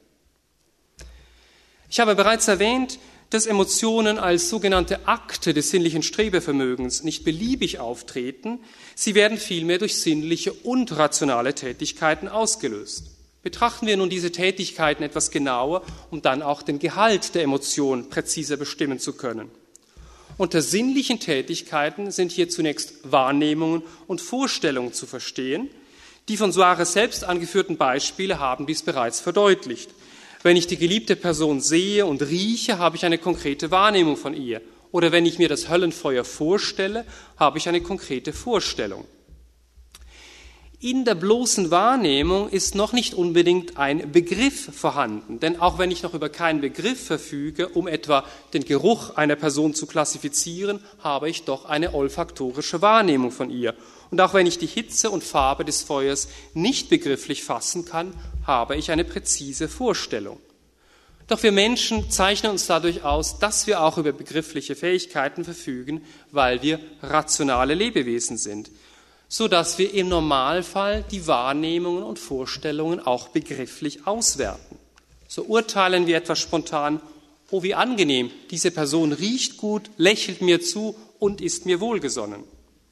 Ich habe bereits erwähnt, dass Emotionen als sogenannte Akte des sinnlichen Strebevermögens nicht beliebig auftreten, sie werden vielmehr durch sinnliche und rationale Tätigkeiten ausgelöst. Betrachten wir nun diese Tätigkeiten etwas genauer, um dann auch den Gehalt der Emotion präziser bestimmen zu können. Unter sinnlichen Tätigkeiten sind hier zunächst Wahrnehmungen und Vorstellungen zu verstehen. Die von Suarez selbst angeführten Beispiele haben dies bereits verdeutlicht. Wenn ich die geliebte Person sehe und rieche, habe ich eine konkrete Wahrnehmung von ihr. Oder wenn ich mir das Höllenfeuer vorstelle, habe ich eine konkrete Vorstellung. In der bloßen Wahrnehmung ist noch nicht unbedingt ein Begriff vorhanden, denn auch wenn ich noch über keinen Begriff verfüge, um etwa den Geruch einer Person zu klassifizieren, habe ich doch eine olfaktorische Wahrnehmung von ihr. Und auch wenn ich die Hitze und Farbe des Feuers nicht begrifflich fassen kann, habe ich eine präzise Vorstellung. Doch wir Menschen zeichnen uns dadurch aus, dass wir auch über begriffliche Fähigkeiten verfügen, weil wir rationale Lebewesen sind, so dass wir im Normalfall die Wahrnehmungen und Vorstellungen auch begrifflich auswerten. So urteilen wir etwas spontan, oh wie angenehm, diese Person riecht gut, lächelt mir zu und ist mir wohlgesonnen.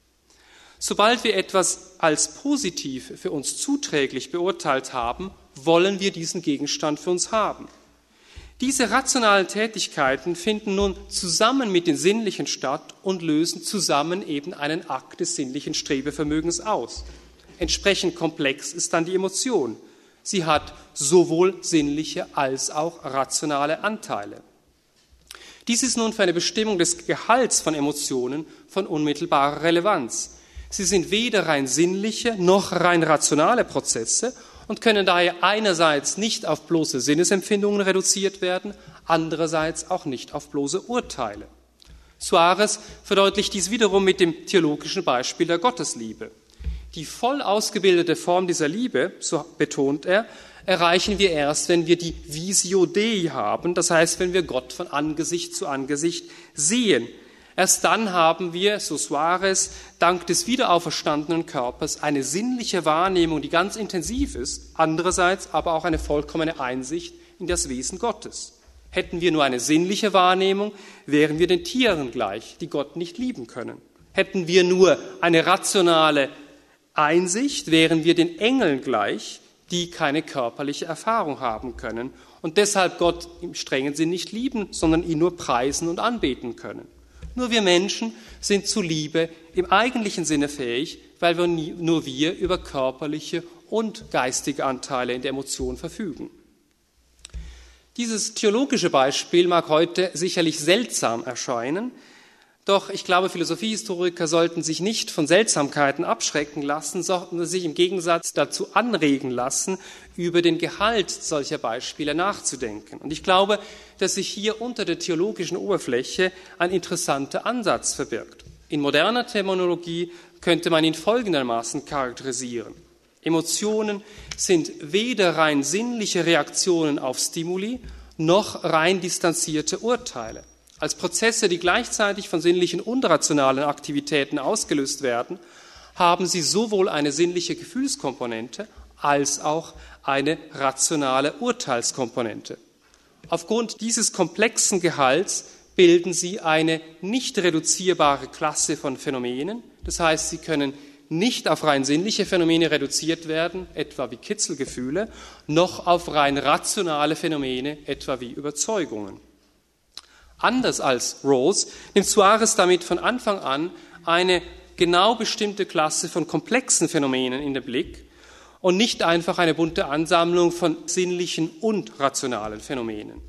Sobald wir etwas als positiv für uns zuträglich beurteilt haben, wollen wir diesen Gegenstand für uns haben. Diese rationalen Tätigkeiten finden nun zusammen mit den sinnlichen statt und lösen zusammen eben einen Akt des sinnlichen Strebevermögens aus. Entsprechend komplex ist dann die Emotion. Sie hat sowohl sinnliche als auch rationale Anteile. Dies ist nun für eine Bestimmung des Gehalts von Emotionen von unmittelbarer Relevanz. Sie sind weder rein sinnliche noch rein rationale Prozesse und können daher einerseits nicht auf bloße Sinnesempfindungen reduziert werden, andererseits auch nicht auf bloße Urteile. Suarez verdeutlicht dies wiederum mit dem theologischen Beispiel der Gottesliebe. Die voll ausgebildete Form dieser Liebe, so betont er, erreichen wir erst, wenn wir die Visio Dei haben, das heißt, wenn wir Gott von Angesicht zu Angesicht sehen. Erst dann haben wir, so Suarez, dank des wiederauferstandenen Körpers eine sinnliche Wahrnehmung, die ganz intensiv ist, andererseits aber auch eine vollkommene Einsicht in das Wesen Gottes. Hätten wir nur eine sinnliche Wahrnehmung, wären wir den Tieren gleich, die Gott nicht lieben können. Hätten wir nur eine rationale Einsicht, wären wir den Engeln gleich, die keine körperliche Erfahrung haben können und deshalb Gott im strengen Sinn nicht lieben, sondern ihn nur preisen und anbeten können. Nur wir Menschen sind zu Liebe im eigentlichen Sinne fähig, weil wir nie, nur wir über körperliche und geistige Anteile in der Emotion verfügen. Dieses theologische Beispiel mag heute sicherlich seltsam erscheinen, Doch ich glaube, Philosophiehistoriker sollten sich nicht von Seltsamkeiten abschrecken lassen, sondern sich im Gegensatz dazu anregen lassen, über den Gehalt solcher Beispiele nachzudenken. Und ich glaube, dass sich hier unter der theologischen Oberfläche ein interessanter Ansatz verbirgt. In moderner Terminologie könnte man ihn folgendermaßen charakterisieren. Emotionen sind weder rein sinnliche Reaktionen auf Stimuli, noch rein distanzierte Urteile. Als Prozesse, die gleichzeitig von sinnlichen und rationalen Aktivitäten ausgelöst werden, haben sie sowohl eine sinnliche Gefühlskomponente als auch eine rationale Urteilskomponente. Aufgrund dieses komplexen Gehalts bilden sie eine nicht reduzierbare Klasse von Phänomenen. Das heißt, sie können nicht auf rein sinnliche Phänomene reduziert werden, etwa wie Kitzelgefühle, noch auf rein rationale Phänomene, etwa wie Überzeugungen. Anders als Rawls nimmt Suarez damit von Anfang an eine genau bestimmte Klasse von komplexen Phänomenen in den Blick und nicht einfach eine bunte Ansammlung von sinnlichen und rationalen Phänomenen.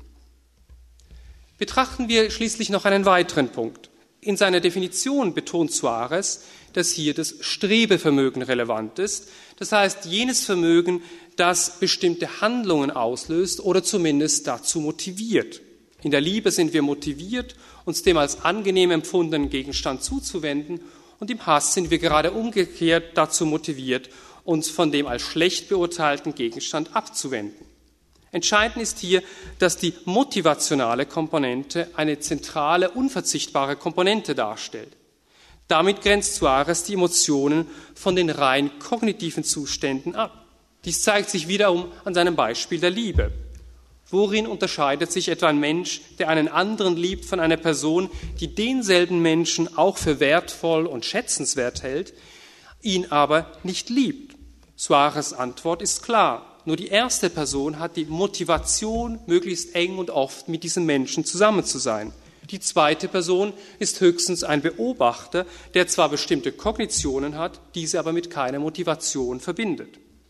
Betrachten wir schließlich noch einen weiteren Punkt. In seiner Definition betont Suarez, dass hier das Strebevermögen relevant ist, das heißt jenes Vermögen, das bestimmte Handlungen auslöst oder zumindest dazu motiviert. In der Liebe sind wir motiviert, uns dem als angenehm empfundenen Gegenstand zuzuwenden, und im Hass sind wir gerade umgekehrt dazu motiviert, uns von dem als schlecht beurteilten Gegenstand abzuwenden. Entscheidend ist hier, dass die motivationale Komponente eine zentrale, unverzichtbare Komponente darstellt. Damit grenzt Suarez die Emotionen von den rein kognitiven Zuständen ab. Dies zeigt sich wiederum an seinem Beispiel der Liebe. Worin unterscheidet sich etwa ein Mensch, der einen anderen liebt, von einer Person, die denselben Menschen auch für wertvoll und schätzenswert hält, ihn aber nicht liebt? Suarez' Antwort ist klar. Nur die erste Person hat die Motivation, möglichst eng und oft mit diesem Menschen zusammen zu sein. Die zweite Person ist höchstens ein Beobachter, der zwar bestimmte Kognitionen hat, diese aber mit keiner Motivation verbindet.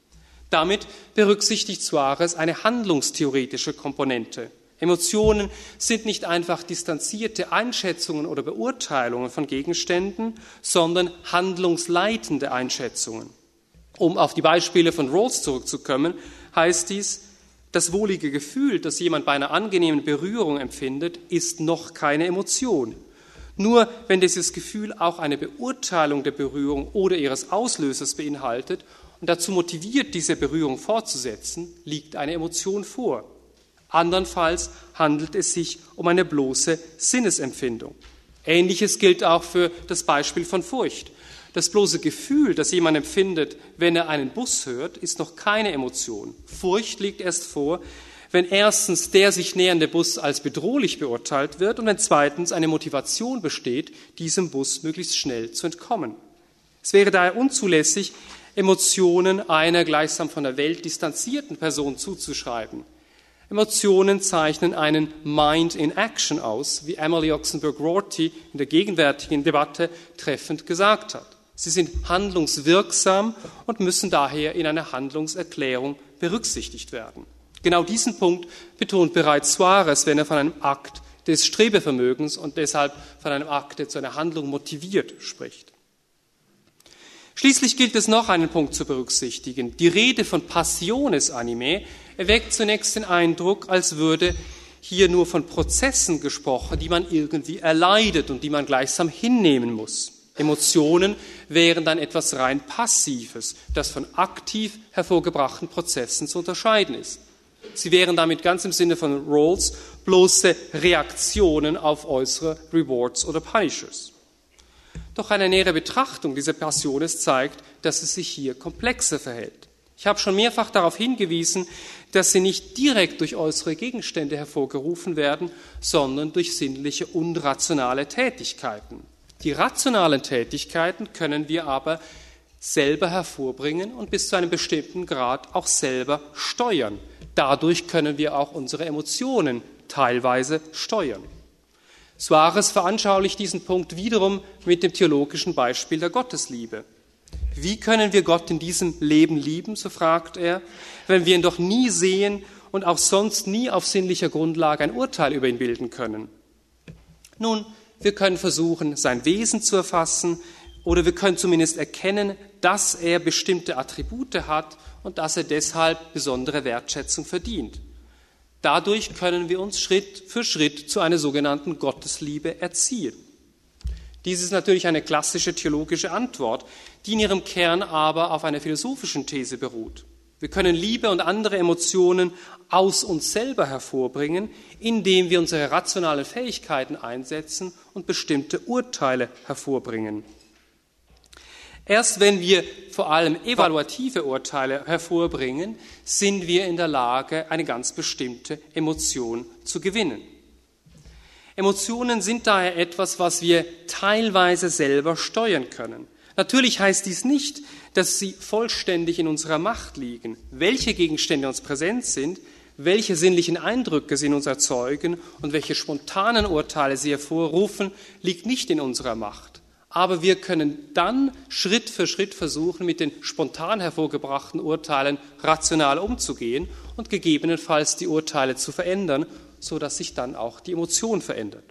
Damit berücksichtigt Suarez eine handlungstheoretische Komponente. Emotionen sind nicht einfach distanzierte Einschätzungen oder Beurteilungen von Gegenständen, sondern handlungsleitende Einschätzungen. Um auf die Beispiele von Rawls zurückzukommen, heißt dies, das wohlige Gefühl, das jemand bei einer angenehmen Berührung empfindet, ist noch keine Emotion. Nur wenn dieses Gefühl auch eine Beurteilung der Berührung oder ihres Auslösers beinhaltet und dazu motiviert, diese Berührung fortzusetzen, liegt eine Emotion vor. Andernfalls handelt es sich um eine bloße Sinnesempfindung. Ähnliches gilt auch für das Beispiel von Furcht. Das bloße Gefühl, das jemand empfindet, wenn er einen Bus hört, ist noch keine Emotion. Furcht liegt erst vor, wenn erstens der sich nähernde Bus als bedrohlich beurteilt wird und wenn zweitens eine Motivation besteht, diesem Bus möglichst schnell zu entkommen. Es wäre daher unzulässig, Emotionen einer gleichsam von der Welt distanzierten Person zuzuschreiben. Emotionen zeichnen einen Mind in Action aus, wie Emily Oxenberg-Rorty in der gegenwärtigen Debatte treffend gesagt hat. Sie sind handlungswirksam und müssen daher in einer Handlungserklärung berücksichtigt werden. Genau diesen Punkt betont bereits Suarez, wenn er von einem Akt des Strebevermögens und deshalb von einem Akt, der zu einer Handlung motiviert, spricht. Schließlich gilt es noch einen Punkt zu berücksichtigen. Die Rede von Passiones anime erweckt zunächst den Eindruck, als würde hier nur von Prozessen gesprochen, die man irgendwie erleidet und die man gleichsam hinnehmen muss. Emotionen wären dann etwas rein Passives, das von aktiv hervorgebrachten Prozessen zu unterscheiden ist. Sie wären damit ganz im Sinne von Rawls bloße Reaktionen auf äußere Rewards oder Punishers. Doch eine nähere Betrachtung dieser Passiones zeigt, dass es sich hier komplexer verhält. Ich habe schon mehrfach darauf hingewiesen, dass sie nicht direkt durch äußere Gegenstände hervorgerufen werden, sondern durch sinnliche und rationale Tätigkeiten. Die rationalen Tätigkeiten können wir aber selber hervorbringen und bis zu einem bestimmten Grad auch selber steuern. Dadurch können wir auch unsere Emotionen teilweise steuern. Suarez veranschaulicht diesen Punkt wiederum mit dem theologischen Beispiel der Gottesliebe. Wie können wir Gott in diesem Leben lieben, so fragt er, wenn wir ihn doch nie sehen und auch sonst nie auf sinnlicher Grundlage ein Urteil über ihn bilden können? Nun, Wir können versuchen, sein Wesen zu erfassen, oder wir können zumindest erkennen, dass er bestimmte Attribute hat und dass er deshalb besondere Wertschätzung verdient. Dadurch können wir uns Schritt für Schritt zu einer sogenannten Gottesliebe erziehen. Dies ist natürlich eine klassische theologische Antwort, die in ihrem Kern aber auf einer philosophischen These beruht. Wir können Liebe und andere Emotionen aus uns selber hervorbringen, indem wir unsere rationalen Fähigkeiten einsetzen und bestimmte Urteile hervorbringen. Erst wenn wir vor allem evaluative Urteile hervorbringen, sind wir in der Lage, eine ganz bestimmte Emotion zu gewinnen. Emotionen sind daher etwas, was wir teilweise selber steuern können. Natürlich heißt dies nicht, dass sie vollständig in unserer Macht liegen. Welche Gegenstände uns präsent sind, welche sinnlichen Eindrücke sie in uns erzeugen und welche spontanen Urteile sie hervorrufen, liegt nicht in unserer Macht. Aber wir können dann Schritt für Schritt versuchen, mit den spontan hervorgebrachten Urteilen rational umzugehen und gegebenenfalls die Urteile zu verändern, sodass sich dann auch die Emotion verändert.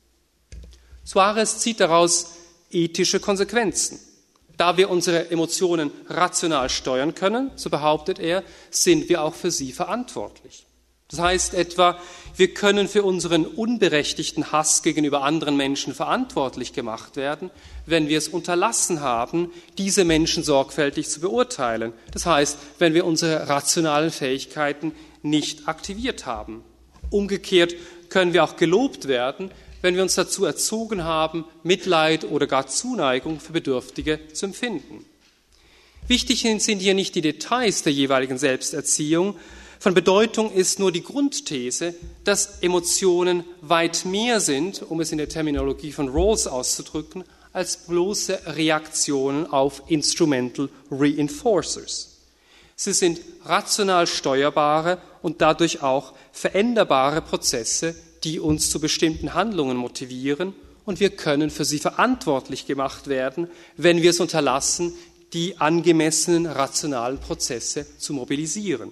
Suarez zieht daraus ethische Konsequenzen. Da wir unsere Emotionen rational steuern können, so behauptet er, sind wir auch für sie verantwortlich. Das heißt etwa, wir können für unseren unberechtigten Hass gegenüber anderen Menschen verantwortlich gemacht werden, wenn wir es unterlassen haben, diese Menschen sorgfältig zu beurteilen. Das heißt, wenn wir unsere rationalen Fähigkeiten nicht aktiviert haben. Umgekehrt können wir auch gelobt werden, wenn wir uns dazu erzogen haben, Mitleid oder gar Zuneigung für Bedürftige zu empfinden. Wichtig sind hier nicht die Details der jeweiligen Selbsterziehung. Von Bedeutung ist nur die Grundthese, dass Emotionen weit mehr sind, um es in der Terminologie von Rawls auszudrücken, als bloße Reaktionen auf Instrumental Reinforcers. Sie sind rational steuerbare und dadurch auch veränderbare Prozesse, die uns zu bestimmten Handlungen motivieren, und wir können für sie verantwortlich gemacht werden, wenn wir es unterlassen, die angemessenen rationalen Prozesse zu mobilisieren.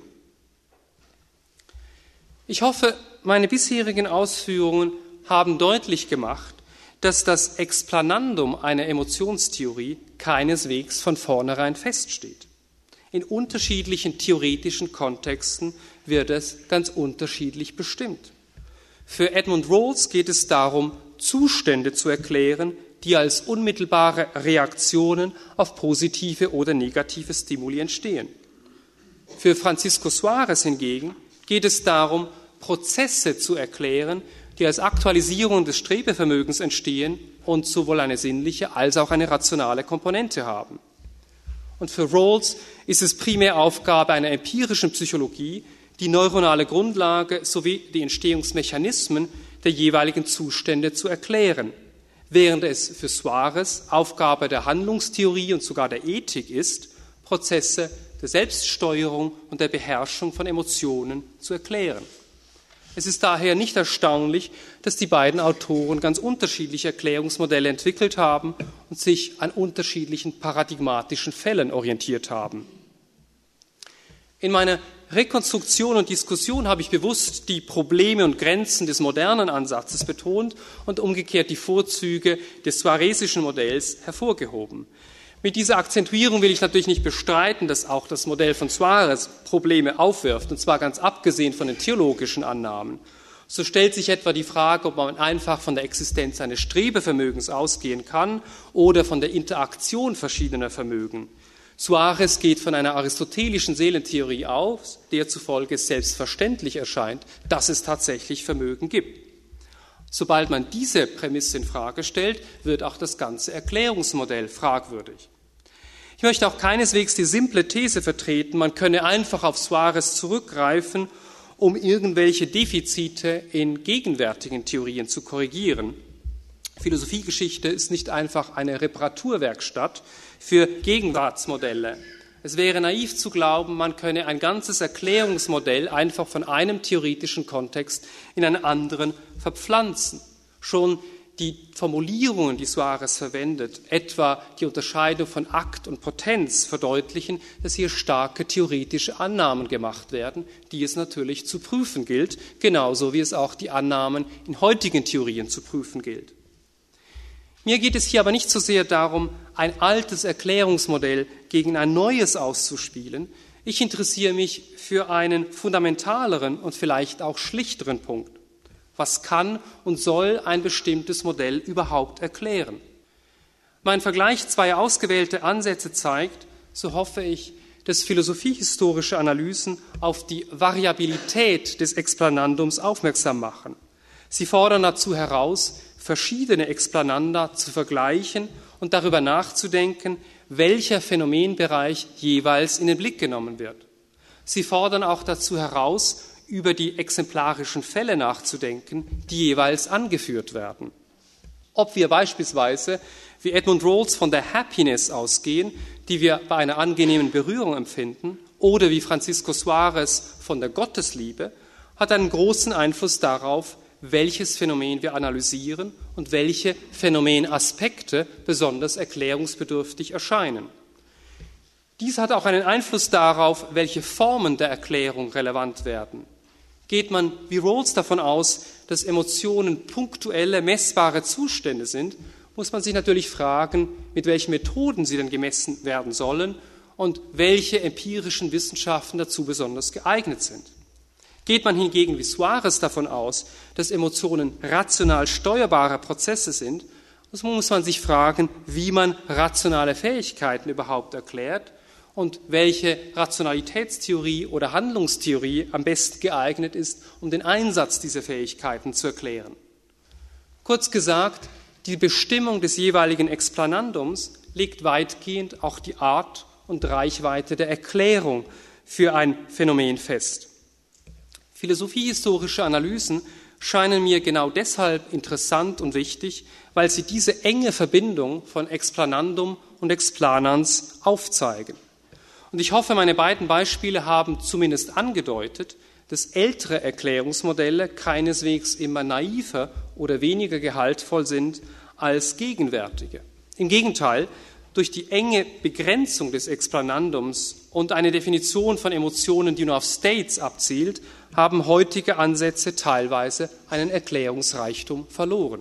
Ich hoffe, meine bisherigen Ausführungen haben deutlich gemacht, dass das Explanandum einer Emotionstheorie keineswegs von vornherein feststeht. In unterschiedlichen theoretischen Kontexten wird es ganz unterschiedlich bestimmt. Für Edmund Rawls geht es darum, Zustände zu erklären, die als unmittelbare Reaktionen auf positive oder negative Stimuli entstehen. Für Francisco Suarez hingegen geht es darum, Prozesse zu erklären, die als Aktualisierung des Strebevermögens entstehen und sowohl eine sinnliche als auch eine rationale Komponente haben. Und für Rawls ist es primär Aufgabe einer empirischen Psychologie, die neuronale Grundlage sowie die Entstehungsmechanismen der jeweiligen Zustände zu erklären, während es für Suarez Aufgabe der Handlungstheorie und sogar der Ethik ist, Prozesse der Selbststeuerung und der Beherrschung von Emotionen zu erklären. Es ist daher nicht erstaunlich, dass die beiden Autoren ganz unterschiedliche Erklärungsmodelle entwickelt haben und sich an unterschiedlichen paradigmatischen Fällen orientiert haben. In meiner Rekonstruktion und Diskussion habe ich bewusst die Probleme und Grenzen des modernen Ansatzes betont und umgekehrt die Vorzüge des suarezischen Modells hervorgehoben. Mit dieser Akzentuierung will ich natürlich nicht bestreiten, dass auch das Modell von Suarez Probleme aufwirft, und zwar ganz abgesehen von den theologischen Annahmen. So stellt sich etwa die Frage, ob man einfach von der Existenz eines Strebevermögens ausgehen kann oder von der Interaktion verschiedener Vermögen. Suarez geht von einer aristotelischen Seelentheorie aus, der zufolge es selbstverständlich erscheint, dass es tatsächlich Vermögen gibt. Sobald man diese Prämisse in Frage stellt, wird auch das ganze Erklärungsmodell fragwürdig. Ich möchte auch keineswegs die simple These vertreten, man könne einfach auf Suarez zurückgreifen, um irgendwelche Defizite in gegenwärtigen Theorien zu korrigieren. Philosophiegeschichte ist nicht einfach eine Reparaturwerkstatt für Gegenwartsmodelle. Es wäre naiv zu glauben, man könne ein ganzes Erklärungsmodell einfach von einem theoretischen Kontext in einen anderen verpflanzen. Schon die Formulierungen, die Suarez verwendet, etwa die Unterscheidung von Akt und Potenz, verdeutlichen, dass hier starke theoretische Annahmen gemacht werden, die es natürlich zu prüfen gilt, genauso wie es auch die Annahmen in heutigen Theorien zu prüfen gilt. Mir geht es hier aber nicht so sehr darum, ein altes Erklärungsmodell gegen ein neues auszuspielen. Ich interessiere mich für einen fundamentaleren und vielleicht auch schlichteren Punkt. Was kann und soll ein bestimmtes Modell überhaupt erklären? Mein Vergleich zweier ausgewählter Ansätze zeigt, so hoffe ich, dass philosophiehistorische Analysen auf die Variabilität des Explanandums aufmerksam machen. Sie fordern dazu heraus, verschiedene Explananda zu vergleichen und darüber nachzudenken, welcher Phänomenbereich jeweils in den Blick genommen wird. Sie fordern auch dazu heraus, über die exemplarischen Fälle nachzudenken, die jeweils angeführt werden. Ob wir beispielsweise, wie Edmund Rawls, von der Happiness ausgehen, die wir bei einer angenehmen Berührung empfinden, oder wie Francisco Suarez von der Gottesliebe, hat einen großen Einfluss darauf, welches Phänomen wir analysieren und welche Phänomenaspekte besonders erklärungsbedürftig erscheinen. Dies hat auch einen Einfluss darauf, welche Formen der Erklärung relevant werden. Geht man wie Rawls davon aus, dass Emotionen punktuelle, messbare Zustände sind, muss man sich natürlich fragen, mit welchen Methoden sie denn gemessen werden sollen und welche empirischen Wissenschaften dazu besonders geeignet sind. Geht man hingegen wie Suarez davon aus, dass Emotionen rational steuerbare Prozesse sind, so muss man sich fragen, wie man rationale Fähigkeiten überhaupt erklärt und welche Rationalitätstheorie oder Handlungstheorie am besten geeignet ist, um den Einsatz dieser Fähigkeiten zu erklären. Kurz gesagt, die Bestimmung des jeweiligen Explanandums legt weitgehend auch die Art und Reichweite der Erklärung für ein Phänomen fest. Philosophiehistorische Analysen scheinen mir genau deshalb interessant und wichtig, weil sie diese enge Verbindung von Explanandum und Explanans aufzeigen. Und ich hoffe, meine beiden Beispiele haben zumindest angedeutet, dass ältere Erklärungsmodelle keineswegs immer naiver oder weniger gehaltvoll sind als gegenwärtige. Im Gegenteil, durch die enge Begrenzung des Explanandums und eine Definition von Emotionen, die nur auf States abzielt, haben heutige Ansätze teilweise einen Erklärungsreichtum verloren.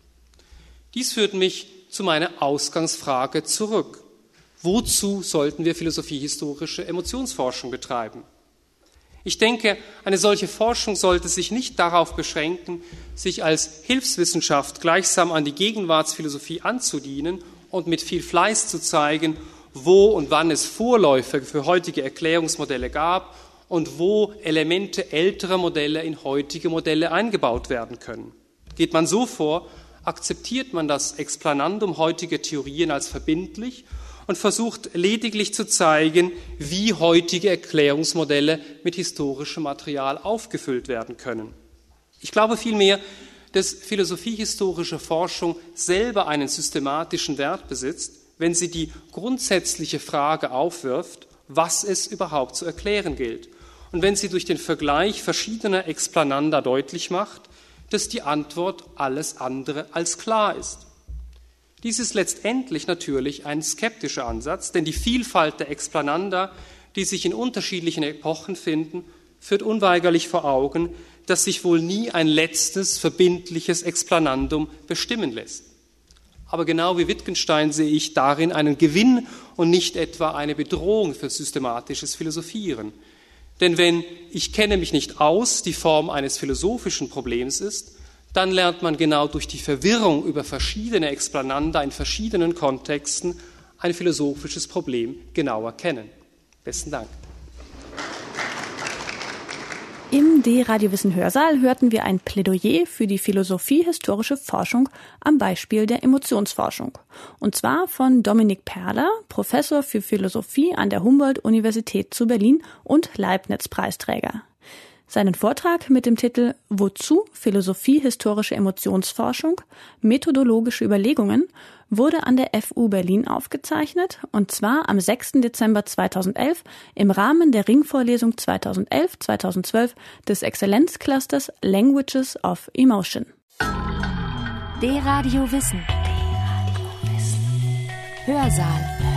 Dies führt mich zu meiner Ausgangsfrage zurück. Wozu sollten wir philosophiehistorische Emotionsforschung betreiben? Ich denke, eine solche Forschung sollte sich nicht darauf beschränken, sich als Hilfswissenschaft gleichsam an die Gegenwartsphilosophie anzudienen und mit viel Fleiß zu zeigen, wo und wann es Vorläufer für heutige Erklärungsmodelle gab und wo Elemente älterer Modelle in heutige Modelle eingebaut werden können. Geht man so vor, akzeptiert man das Explanandum heutiger Theorien als verbindlich und versucht lediglich zu zeigen, wie heutige Erklärungsmodelle mit historischem Material aufgefüllt werden können. Ich glaube vielmehr, dass philosophiehistorische Forschung selber einen systematischen Wert besitzt, wenn sie die grundsätzliche Frage aufwirft, was es überhaupt zu erklären gilt. Und wenn sie durch den Vergleich verschiedener Explananda deutlich macht, dass die Antwort alles andere als klar ist. Dies ist letztendlich natürlich ein skeptischer Ansatz, denn die Vielfalt der Explananda, die sich in unterschiedlichen Epochen finden, führt unweigerlich vor Augen, dass sich wohl nie ein letztes, verbindliches Explanandum bestimmen lässt. Aber genau wie Wittgenstein sehe ich darin einen Gewinn und nicht etwa eine Bedrohung für systematisches Philosophieren. Denn wenn ich kenne mich nicht aus die Form eines philosophischen Problems ist, dann lernt man genau durch die Verwirrung über verschiedene Explananda in verschiedenen Kontexten ein philosophisches Problem genauer kennen. Besten Dank. Im D-Radiowissen Hörsaal hörten wir ein Plädoyer für die philosophiehistorische Forschung am Beispiel der Emotionsforschung. Und zwar von Dominik Perler, Professor für Philosophie an der Humboldt-Universität zu Berlin und Leibniz-Preisträger. Seinen Vortrag mit dem Titel »Wozu philosophiehistorische Emotionsforschung? Methodologische Überlegungen« wurde an der F U Berlin aufgezeichnet, und zwar am sechsten Dezember zweitausendelf im Rahmen der Ringvorlesung zweitausendelf zweitausendzwölf des Exzellenzclusters Languages of Emotion. D-Radio Wissen. Hörsaal.